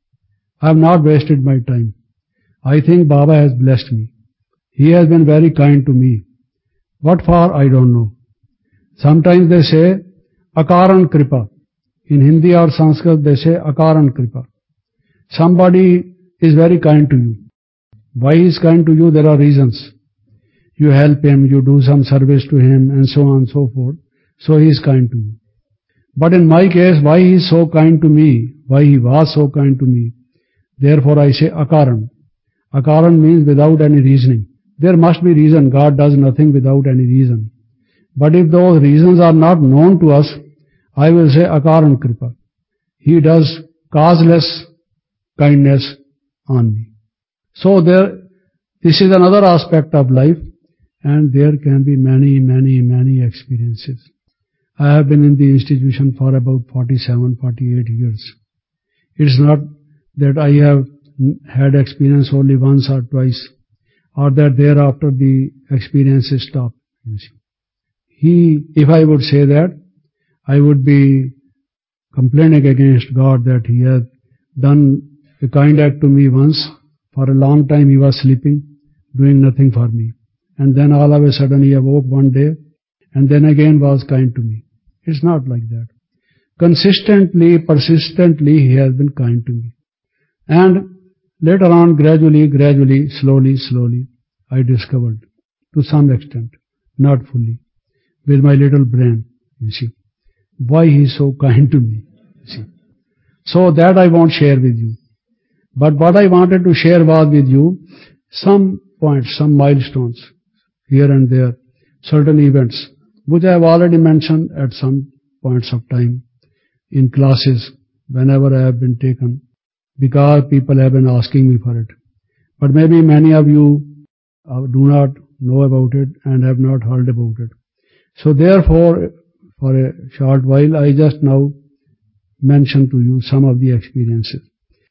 I have not wasted my time. I think Baba has blessed me. He has been very kind to me. What for, I don't know. Sometimes they say, Akaran Kripa. In Hindi or Sanskrit, they say Akaran Kripa. Somebody is very kind to you. Why he is kind to you? There are reasons. You help him, you do some service to him, and so on and so forth. So he is kind to you. But in my case, why he is so kind to me? Why he was so kind to me? Therefore I say akaran. Akaran means without any reasoning. There must be reason. God does nothing without any reason. But if those reasons are not known to us, I will say akaran kripa. He does causeless kindness on me. So this is another aspect of life, and there can be many experiences. I have been in the institution for about 47, 48 years. It's not that I have had experience only once or twice, or that thereafter the experiences stop. If I would say that, I would be complaining against God that He has done a kind act to me once. For a long time He was sleeping, doing nothing for me. And then all of a sudden He awoke one day, and then again was kind to me. It's not like that. Consistently, persistently He has been kind to me. And later on, gradually, slowly, I discovered, to some extent, not fully, with my little brain, why He is so kind to me, So that I won't share with you. But what I wanted to share was with you some points, some milestones, here and there, certain events, which I have already mentioned at some points of time in classes, whenever I have been taken, because people have been asking me for it. But maybe many of you do not know about it and have not heard about it. So therefore, for a short while, I just now mention to you some of the experiences.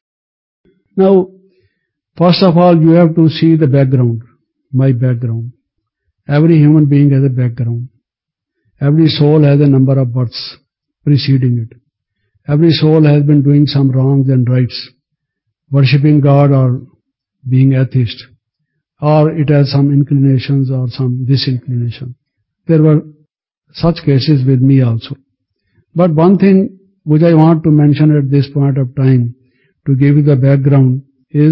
Now, first of all, you have to see the background, my background. Every human being has a background. Every soul has a number of births preceding it. Every soul has been doing some wrongs and rights, worshipping God or being atheist, or it has some inclinations or some disinclination. There were such cases with me also. But one thing which I want to mention at this point of time, to give you the background, is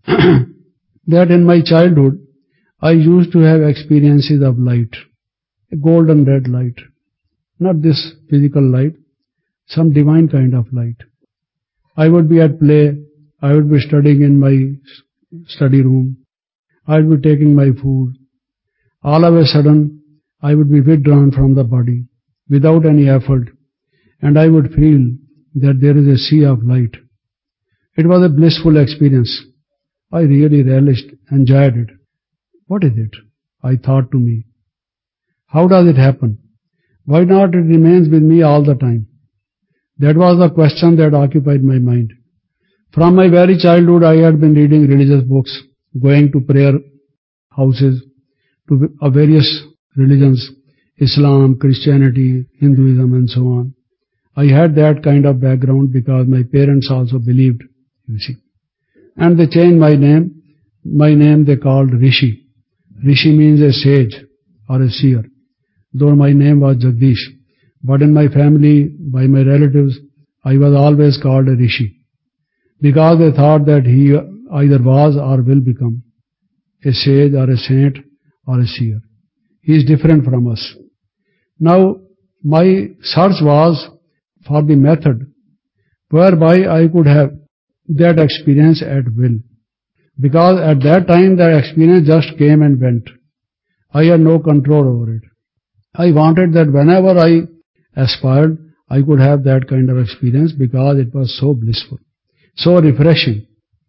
that in my childhood, I used to have experiences of light, a golden red light. Not this physical light, some divine kind of light. I would be at play, I would be studying in my study room, I would be taking my food. All of a sudden, I would be withdrawn from the body without any effort, and I would feel that there is a sea of light. It was a blissful experience. I really relished, enjoyed it. What is it? I thought to me. How does it happen? Why not it remains with me all the time? That was the question that occupied my mind. From my very childhood, I had been reading religious books, going to prayer houses, to various religions, Islam, Christianity, Hinduism, and so on. I had that kind of background because my parents also believed, And they changed my name. My name they called Rishi. Rishi means a sage or a seer, though my name was Jagdish. But in my family, by my relatives, I was always called a Rishi, because they thought that he either was or will become a sage or a saint or a seer. He is different from us. Now, my search was for the method whereby I could have that experience at will. Because at that time the experience just came and went. I had no control over it. I wanted that whenever I aspired, I could have that kind of experience because it was so blissful, so refreshing,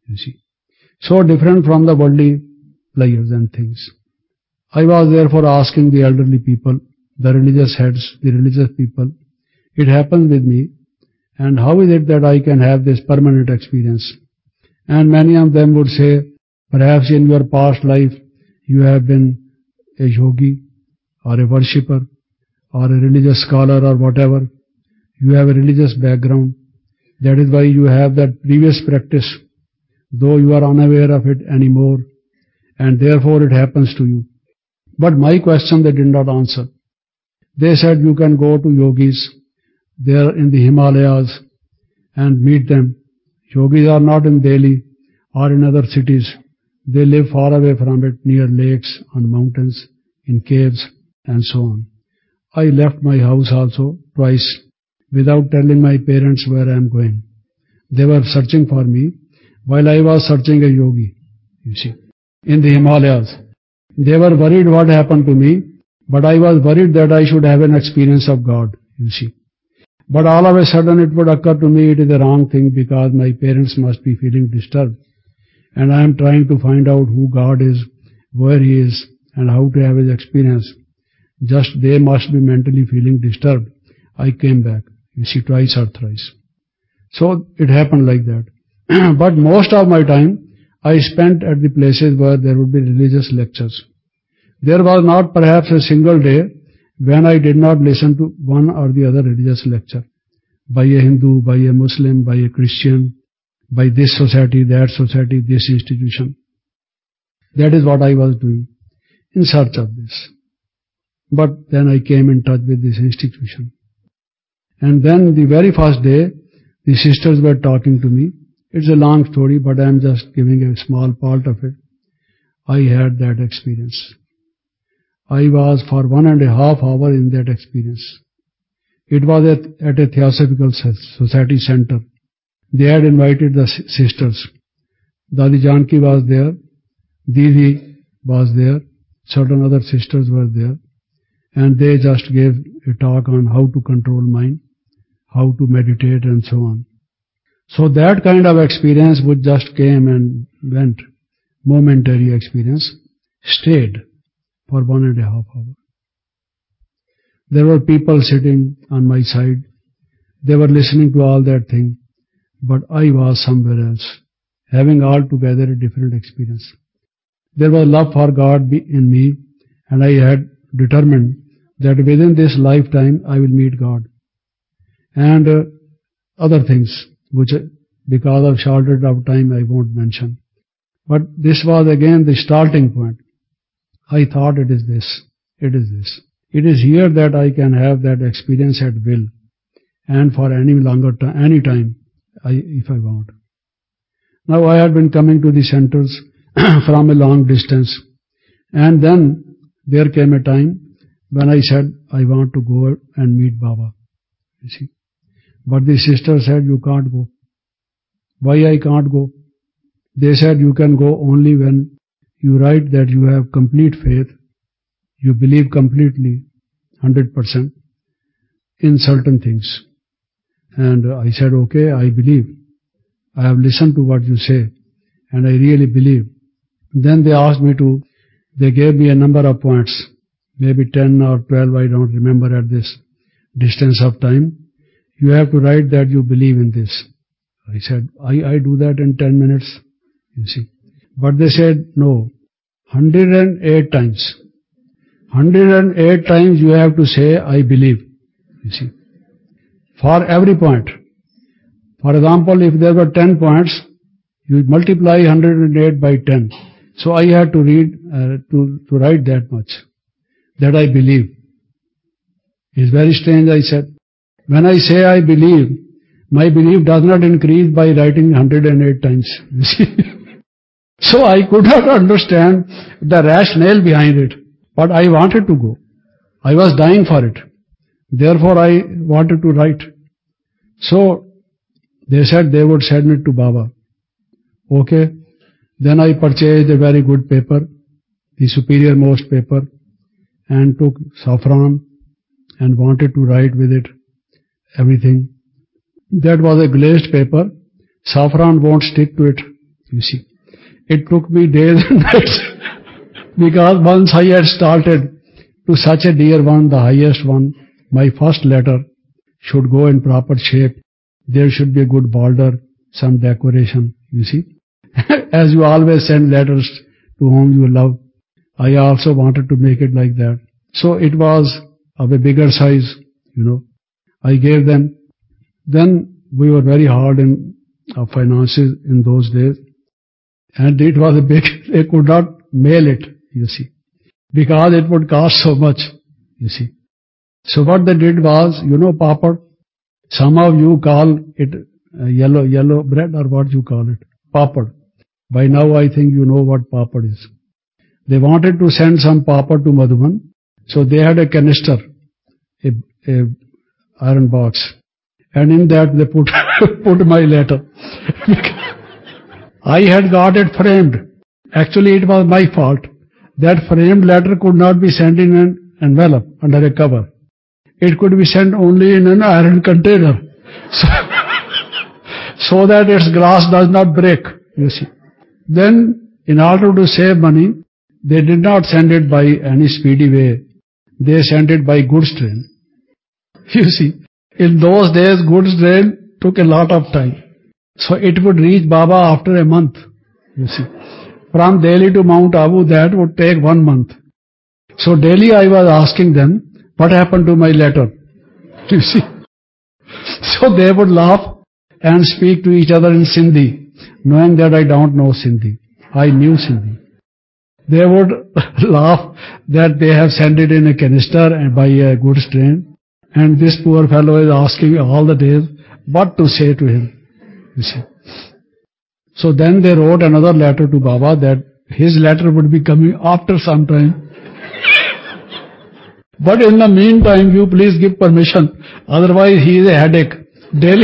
so different from the worldly pleasures and things. I was therefore asking the elderly people, the religious heads, the religious people, it happens with me, and how is it that I can have this permanent experience? And many of them would say, perhaps in your past life you have been a yogi or a worshipper or a religious scholar or whatever. You have a religious background. That is why you have that previous practice, though you are unaware of it anymore, and therefore it happens to you. But my question they did not answer. They said you can go to yogis there in the Himalayas and meet them. Yogis are not in Delhi or in other cities. They live far away from it, near lakes, on mountains, in caves, and so on. I left my house also twice without telling my parents where I am going. They were searching for me while I was searching a yogi, you see, in the Himalayas. They were worried what happened to me, but I was worried that I should have an experience of God, you see. But all of a sudden it would occur to me it is the wrong thing because my parents must be feeling disturbed. And I am trying to find out who God is, where He is, and how to have His experience. Just they must be mentally feeling disturbed. I came back, you see, twice or thrice. So it happened like that. But most of my time I spent at the places where there would be religious lectures. There was not perhaps a single day when I did not listen to one or the other religious lecture by a Hindu, by a Muslim, by a Christian, by this society, that society, this institution. That is what I was doing, in search of this. But then I came in touch with this institution. And then the very first day, the sisters were talking to me. It's a long story, but I am just giving a small part of it. I had that experience. I was for 1.5 hours in that experience. It was at a Theosophical Society center. They had invited the sisters. Dadi Janki was there, Didi was there, certain other sisters were there, and they just gave a talk on how to control mind, how to meditate and so on. So that kind of experience which just came and went, momentary experience, stayed for 1.5 hours. There were people sitting on my side. They were listening to all that thing, but I was somewhere else, having altogether a different experience. There was love for God in me, and I had determined that within this lifetime I will meet God. And other things, which because of shortage of time I won't mention. But this was again the starting point. I thought it is this. It is this. It is here that I can have that experience at will and for any longer time, any time, if I want. Now I had been coming to the centers from a long distance, and then there came a time when I said I want to go and meet Baba. You see, but the sister said you can't go. Why I can't go? They said you can go only when you write that you have complete faith, you believe completely, 100% in certain things. And I said, okay, I believe. I have listened to what you say, and I really believe. Then they asked me they gave me a number of points, maybe 10 or 12, I don't remember at this distance of time. You have to write that you believe in this. I said, I do that in 10 minutes, you see. But they said, no, 108 times. 108 times you have to say, I believe, you see. For every point. For example, if there were 10 points, you multiply 108 by 10. So I had to write that much, that I believe. It's very strange, I said. When I say I believe, my belief does not increase by writing 108 times. You see? So I could not understand the rationale behind it. But I wanted to go. I was dying for it. Therefore I wanted to write. So they said they would send it to Baba. Okay. Then I purchased a very good paper, the superior most paper, and took saffron and wanted to write with it everything. That was a glazed paper. Saffron won't stick to it, you see. It took me days and nights because once I had started to such a dear one, the highest one, my first letter should go in proper shape. There should be a good border, some decoration, you see. As you always send letters to whom you love, I also wanted to make it like that. So it was of a bigger size, you know. I gave them. Then we were very hard in finances in those days. And it was a big, they could not mail it, you see, because it would cost so much, you see. So what they did was, you know, papad. Some of you call it yellow bread, or what you call it, papad. By now I think you know what papad is. They wanted to send some papad to Madhuban, so they had a canister, a iron box, and in that they put put my letter. I had got it framed. Actually, it was my fault. That framed letter could not be sent in an envelope under a cover. It could be sent only in an iron container, so that its glass does not break, you see. Then, in order to save money, they did not send it by any speedy way. They sent it by goods train. You see, in those days, goods train took a lot of time. So it would reach Baba after a month, you see. From Delhi to Mount Abu, that would take 1 month. So daily I was asking them, what happened to my letter? You see. So they would laugh and speak to each other in Sindhi, knowing that I don't know Sindhi. I knew Sindhi. They would laugh that they have sent it in a canister and by a goods train, and this poor fellow is asking all the days what to say to him. You see. So then they wrote another letter to Baba that his letter would be coming after some time. But in the meantime, you please give permission, otherwise he is a headache. Daily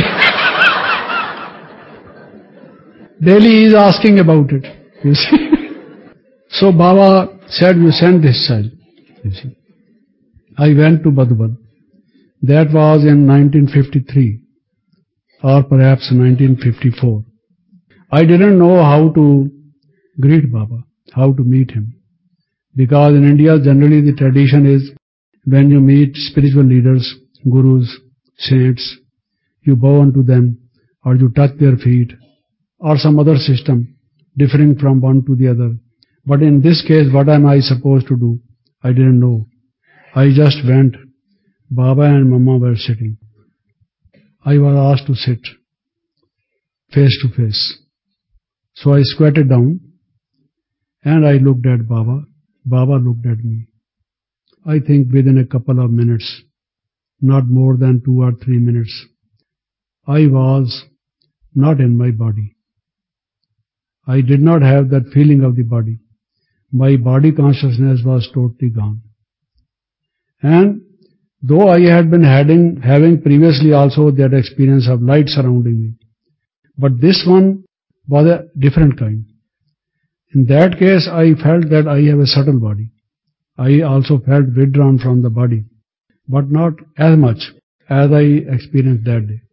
he is asking about it, you see. So Baba said, you send this child, you see. I went to Madhuban. That was in 1953 or perhaps 1954. I didn't know how to greet Baba, how to meet him. Because in India, generally the tradition is when you meet spiritual leaders, gurus, saints, you bow unto them or you touch their feet or some other system differing from one to the other. But in this case, what am I supposed to do? I didn't know. I just went. Baba and Mama were sitting. I was asked to sit face to face. So I squatted down and I looked at Baba. Baba looked at me. I think within a couple of minutes, not more than 2 or 3 minutes, I was not in my body. I did not have that feeling of the body. My body consciousness was totally gone. And though I had been having previously also that experience of light surrounding me, but this one was a different kind. In that case, I felt that I have a subtle body. I also felt withdrawn from the body, but not as much as I experienced that day.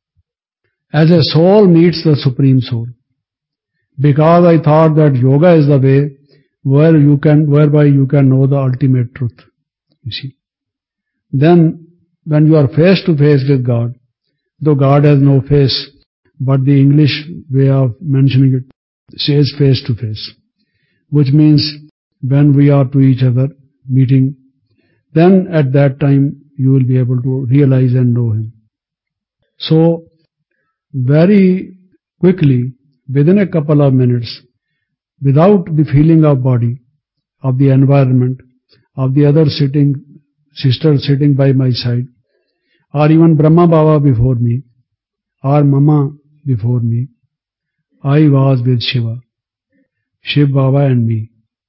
As a soul meets the Supreme Soul, because I thought that yoga is the way whereby you can know the ultimate truth, you see. Then, when you are face to face with God, though God has no face, but the English way of mentioning it says face to face, which means when we are to each other meeting, then at that time you will be able to realize and know Him. So, very quickly, within a couple of minutes, without the feeling of body, of the environment, of the other sister sitting by my side, or even Brahma Baba before me, or Mama before me, I was with Shiva, Shiv Baba and me.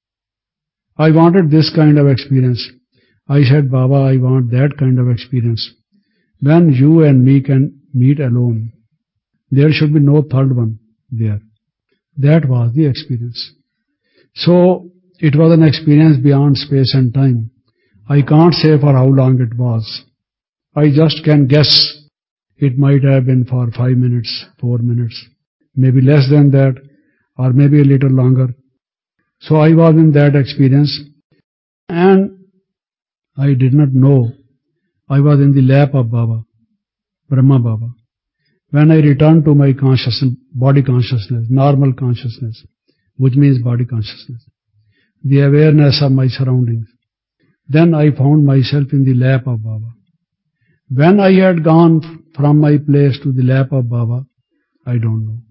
I wanted this kind of experience. I said, Baba, I want that kind of experience. When you and me can meet alone, there should be no third one there. That was the experience. So, it was an experience beyond space and time. I can't say for how long it was. I just can guess. It might have been for 5 minutes, 4 minutes, maybe less than that, or maybe a little longer. So I was in that experience, and I did not know I was in the lap of Baba, Brahma Baba. When I returned to my consciousness, body consciousness, normal consciousness, which means body consciousness, the awareness of my surroundings, then I found myself in the lap of Baba. When I had gone from my place to the lap of Baba, I don't know.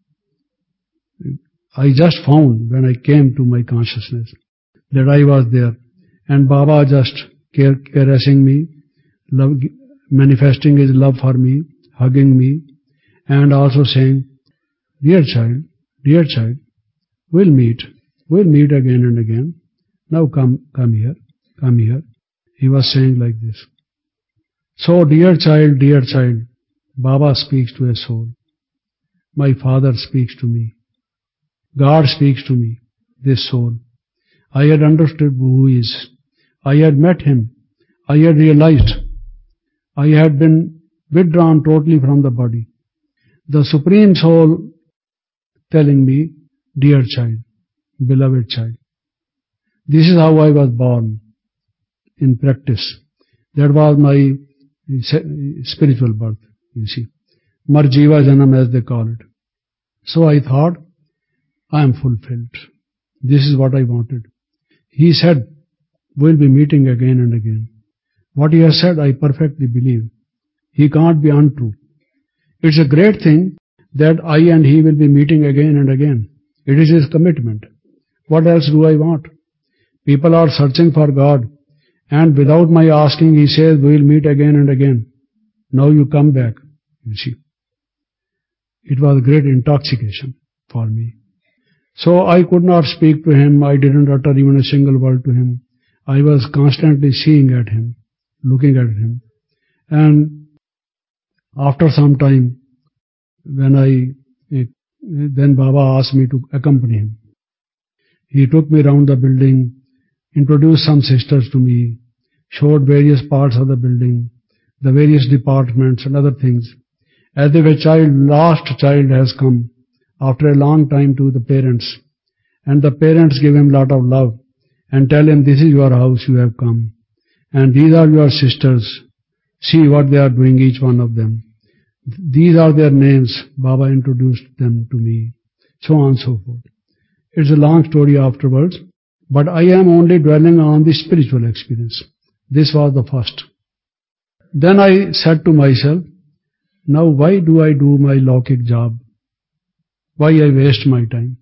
I just found when I came to my consciousness that I was there, and Baba just caressing me, manifesting his love for me, hugging me, and also saying, dear child, We'll meet. We'll meet again and again. Now come here. Come here. He was saying like this. So, dear child, Baba speaks to a soul. My father speaks to me. God speaks to me, this soul. I had understood who he is. I had met him. I had realized I had been withdrawn totally from the body. The Supreme Soul telling me, dear child, beloved child. This is how I was born in practice. That was my spiritual birth, you see. Marjiva Janam as they call it. So I thought, I am fulfilled. This is what I wanted. He said, we'll be meeting again and again. What he has said, I perfectly believe. He can't be untrue. It's a great thing that I and he will be meeting again and again. It is his commitment. What else do I want? People are searching for God, and without my asking, he says, we'll meet again and again. Now you come back, you see. It was a great intoxication for me. So I could not speak to him. I didn't utter even a single word to him. I was constantly seeing at him, looking at him. And after some time, then Baba asked me to accompany him. He took me around the building, introduced some sisters to me, showed various parts of the building, the various departments and other things. As if a last child has come after a long time to the parents, and the parents give him a lot of love and tell him, this is your house, you have come, and these are your sisters, see what they are doing, each one of them. These are their names, Baba introduced them to me, so on and so forth. It's a long story afterwards, but I am only dwelling on the spiritual experience. This was the first. Then I said to myself, now why do I do my Lokik job? Why I waste my time?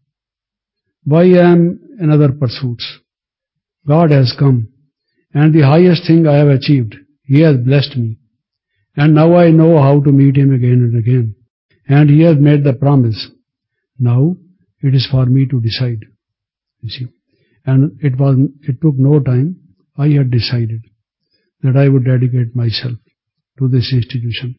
Why I am in other pursuits? God has come, and the highest thing I have achieved, He has blessed me. And now I know how to meet Him again and again. And He has made the promise. Now it is for me to decide. You see. And it took no time. I had decided that I would dedicate myself to this institution.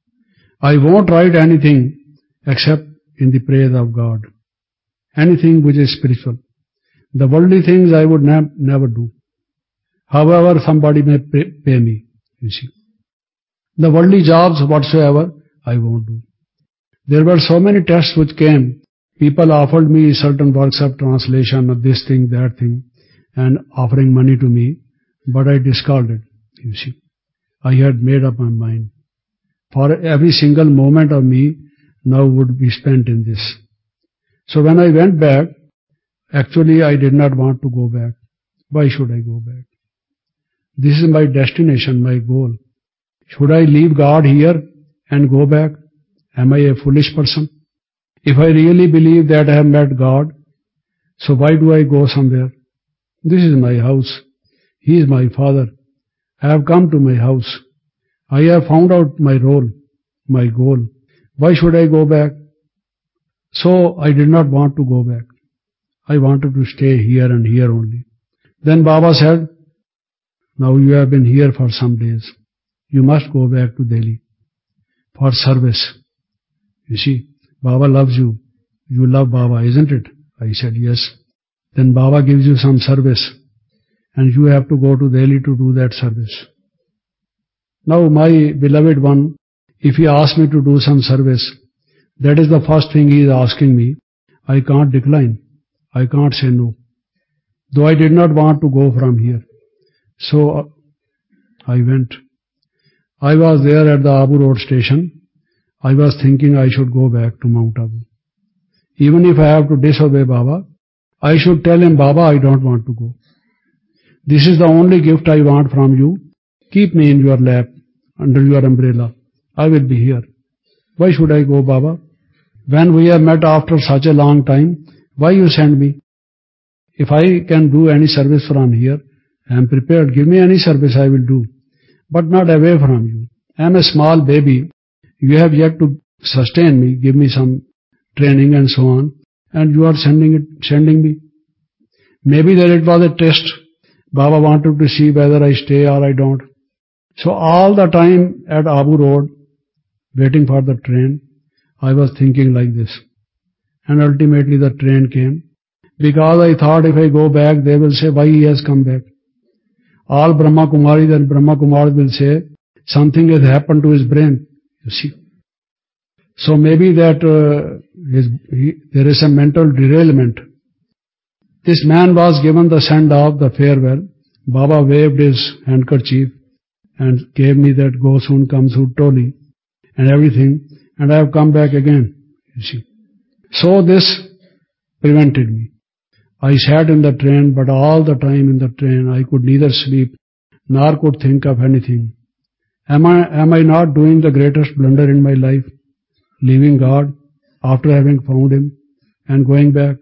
I won't write anything except in the praise of God. Anything which is spiritual. The worldly things I would never do. However, somebody may pay me, you see. The worldly jobs whatsoever, I won't do. There were so many tests which came. People offered me certain works of translation of this thing, that thing, and offering money to me, but I discarded, you see. I had made up my mind. For every single moment of me now would be spent in this. So when I went back, actually I did not want to go back. Why should I go back? This is my destination, my goal. Should I leave God here and go back? Am I a foolish person? If I really believe that I have met God, so why do I go somewhere? This is my house. He is my Father. I have come to my house. I have found out my role, my goal. Why should I go back? So I did not want to go back. I wanted to stay here and here only. Then Baba said, now you have been here for some days. You must go back to Delhi for service. You see, Baba loves you. You love Baba, isn't it? I said, yes. Then Baba gives you some service and you have to go to Delhi to do that service. Now my beloved one, if he asks me to do some service, that is the first thing he is asking me. I can't decline. I can't say no. Though I did not want to go from here. So I went. I was there at the Abu Road station. I was thinking I should go back to Mount Abu. Even if I have to disobey Baba, I should tell him, Baba, I don't want to go. This is the only gift I want from you. Keep me in your lap, under your umbrella. I will be here. Why should I go, Baba? When we have met after such a long time, why you send me? If I can do any service from here, I am prepared. Give me any service I will do, but not away from you. I am a small baby. You have yet to sustain me, give me some training and so on. and you are sending me. Maybe that it was a test. Baba wanted to see whether I stay or I don't. So all the time at Abu Road, waiting for the train, I was thinking like this. And ultimately the train came. Because I thought if I go back, they will say, why he has come back? All Brahma Kumaris and Brahma Kumars will say, something has happened to his brain, you see. So maybe that there is a mental derailment. This man was given the send-off, the farewell. Baba waved his handkerchief and gave me that go soon, come soon, toli and everything. And I have come back again, you see. So this prevented me. I sat in the train, but all the time in the train I could neither sleep nor could think of anything. Am I not doing the greatest blunder in my life? Leaving God after having found Him and going back?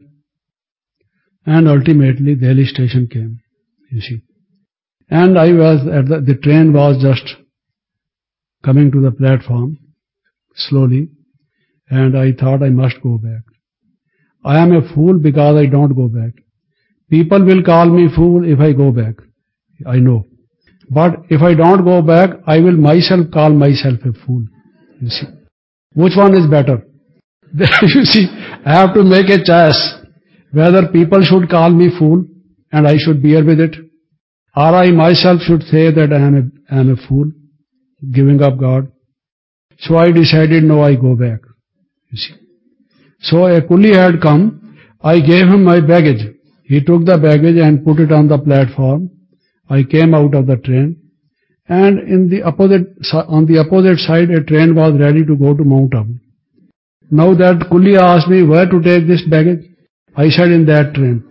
And ultimately Delhi station came, you see. And I was the train was just coming to the platform slowly, and I thought I must go back. I am a fool because I don't go back. People will call me fool if I go back. I know. But if I don't go back, I will myself call myself a fool. You see. Which one is better? You see, I have to make a choice whether people should call me fool and I should bear with it, or I myself should say that I am a fool, giving up God. So I decided, no, I go back. You see. So a coolie had come. I gave him my baggage. He took the baggage and put it on the platform. I came out of the train, and on the opposite side a train was ready to go to Mount Abu. Now that coolie asked me where to take this baggage. I said, in that train.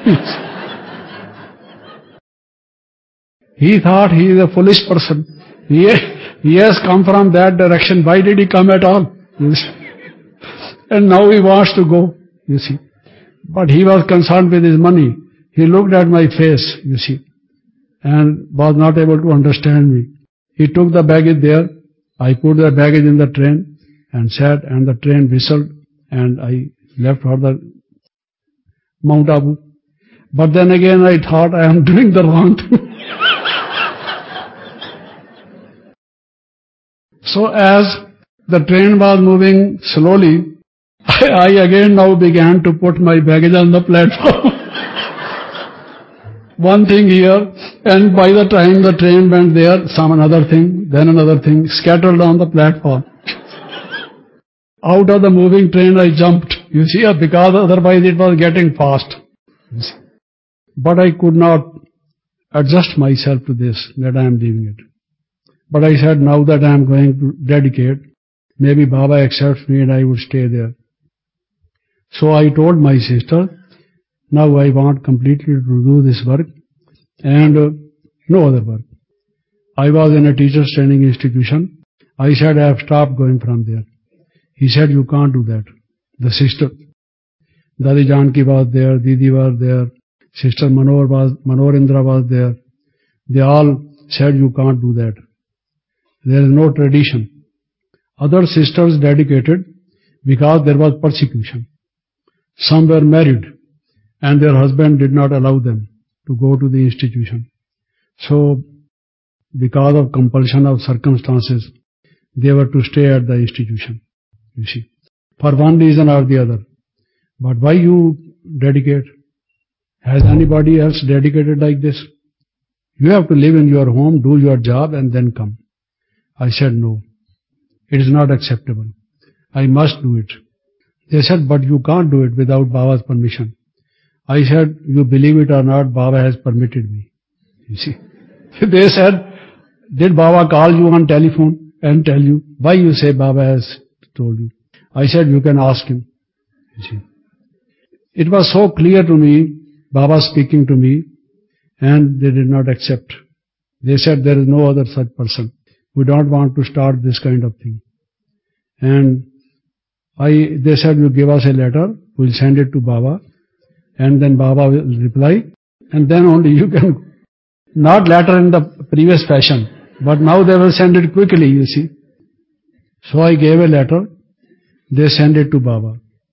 He thought he is a foolish person. He has come from that direction. Why did he come at all? And now he wants to go, you see. But he was concerned with his money. He looked at my face, you see, and was not able to understand me. He took the baggage there. I put the baggage in the train and sat, and the train whistled, and I left for the Mount Abu. But then again I thought I am doing the wrong thing. So as the train was moving slowly, I again now began to put my baggage on the platform. One thing here, and by the time the train went there, some another thing, then another thing, scattered on the platform. Out of the moving train I jumped, you see, because otherwise it was getting fast. But I could not adjust myself to this, that I am leaving it. But I said, now that I am going to dedicate, maybe Baba accepts me and I would stay there. So I told my sister, now I want completely to do this work and no other work. I was in a teacher's training institution. I said, I have stopped going from there. He said, you can't do that. The sister, Dadi Janki was there, Didi was there, Sister Manorindra was there. They all said, you can't do that. There is no tradition. Other sisters dedicated because there was persecution. Some were married and their husband did not allow them to go to the institution. So, because of compulsion of circumstances, they were to stay at the institution, you see, for one reason or the other. But why you dedicate? Has anybody else dedicated like this? You have to live in your home, do your job and then come. I said, no, it is not acceptable. I must do it. They said, but you can't do it without Baba's permission. I said, you believe it or not, Baba has permitted me. You see. They said, did Baba call you on telephone and tell you? Why you say Baba has told you? I said, you can ask him. You see. It was so clear to me, Baba speaking to me, and they did not accept. They said, there is no other such person. We don't want to start this kind of thing. And they said, you give us a letter, we'll send it to Baba, and then Baba will reply, and then only you can, not letter in the previous fashion, but now they will send it quickly, you see. So I gave a letter, they sent it to Baba.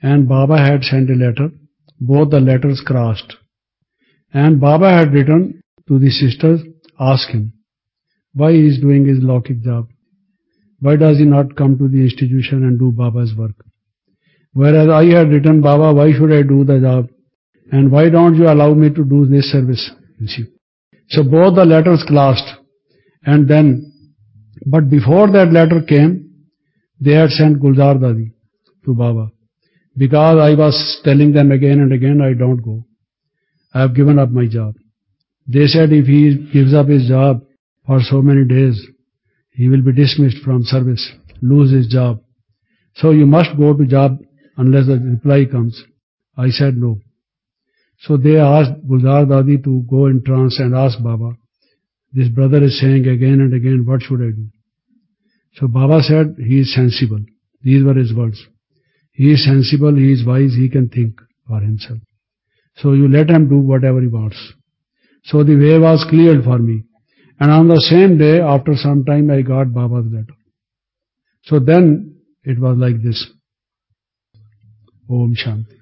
and Baba had sent a letter. Both the letters crossed. And Baba had written to the sisters, ask him why he is doing his Laukik job. Why does he not come to the institution and do Baba's work? Whereas I had written, Baba, why should I do the job? And why don't you allow me to do this service? You see. So both the letters clashed. And then, but before that letter came, they had sent Gulzar Dadi to Baba. Because I was telling them again and again, I don't go. I have given up my job. They said if he gives up his job for so many days, he will be dismissed from service, lose his job. So you must go to job unless the reply comes. I said no. So they asked Gulzar Dadi to go in trance and ask Baba, this brother is saying again and again, what should I do? So Baba said, he is sensible. These were his words. He is sensible, he is wise, he can think for himself. So you let him do whatever he wants. So the way was cleared for me. And on the same day, after some time, I got Baba's letter. So then it was like this. Om Shanti.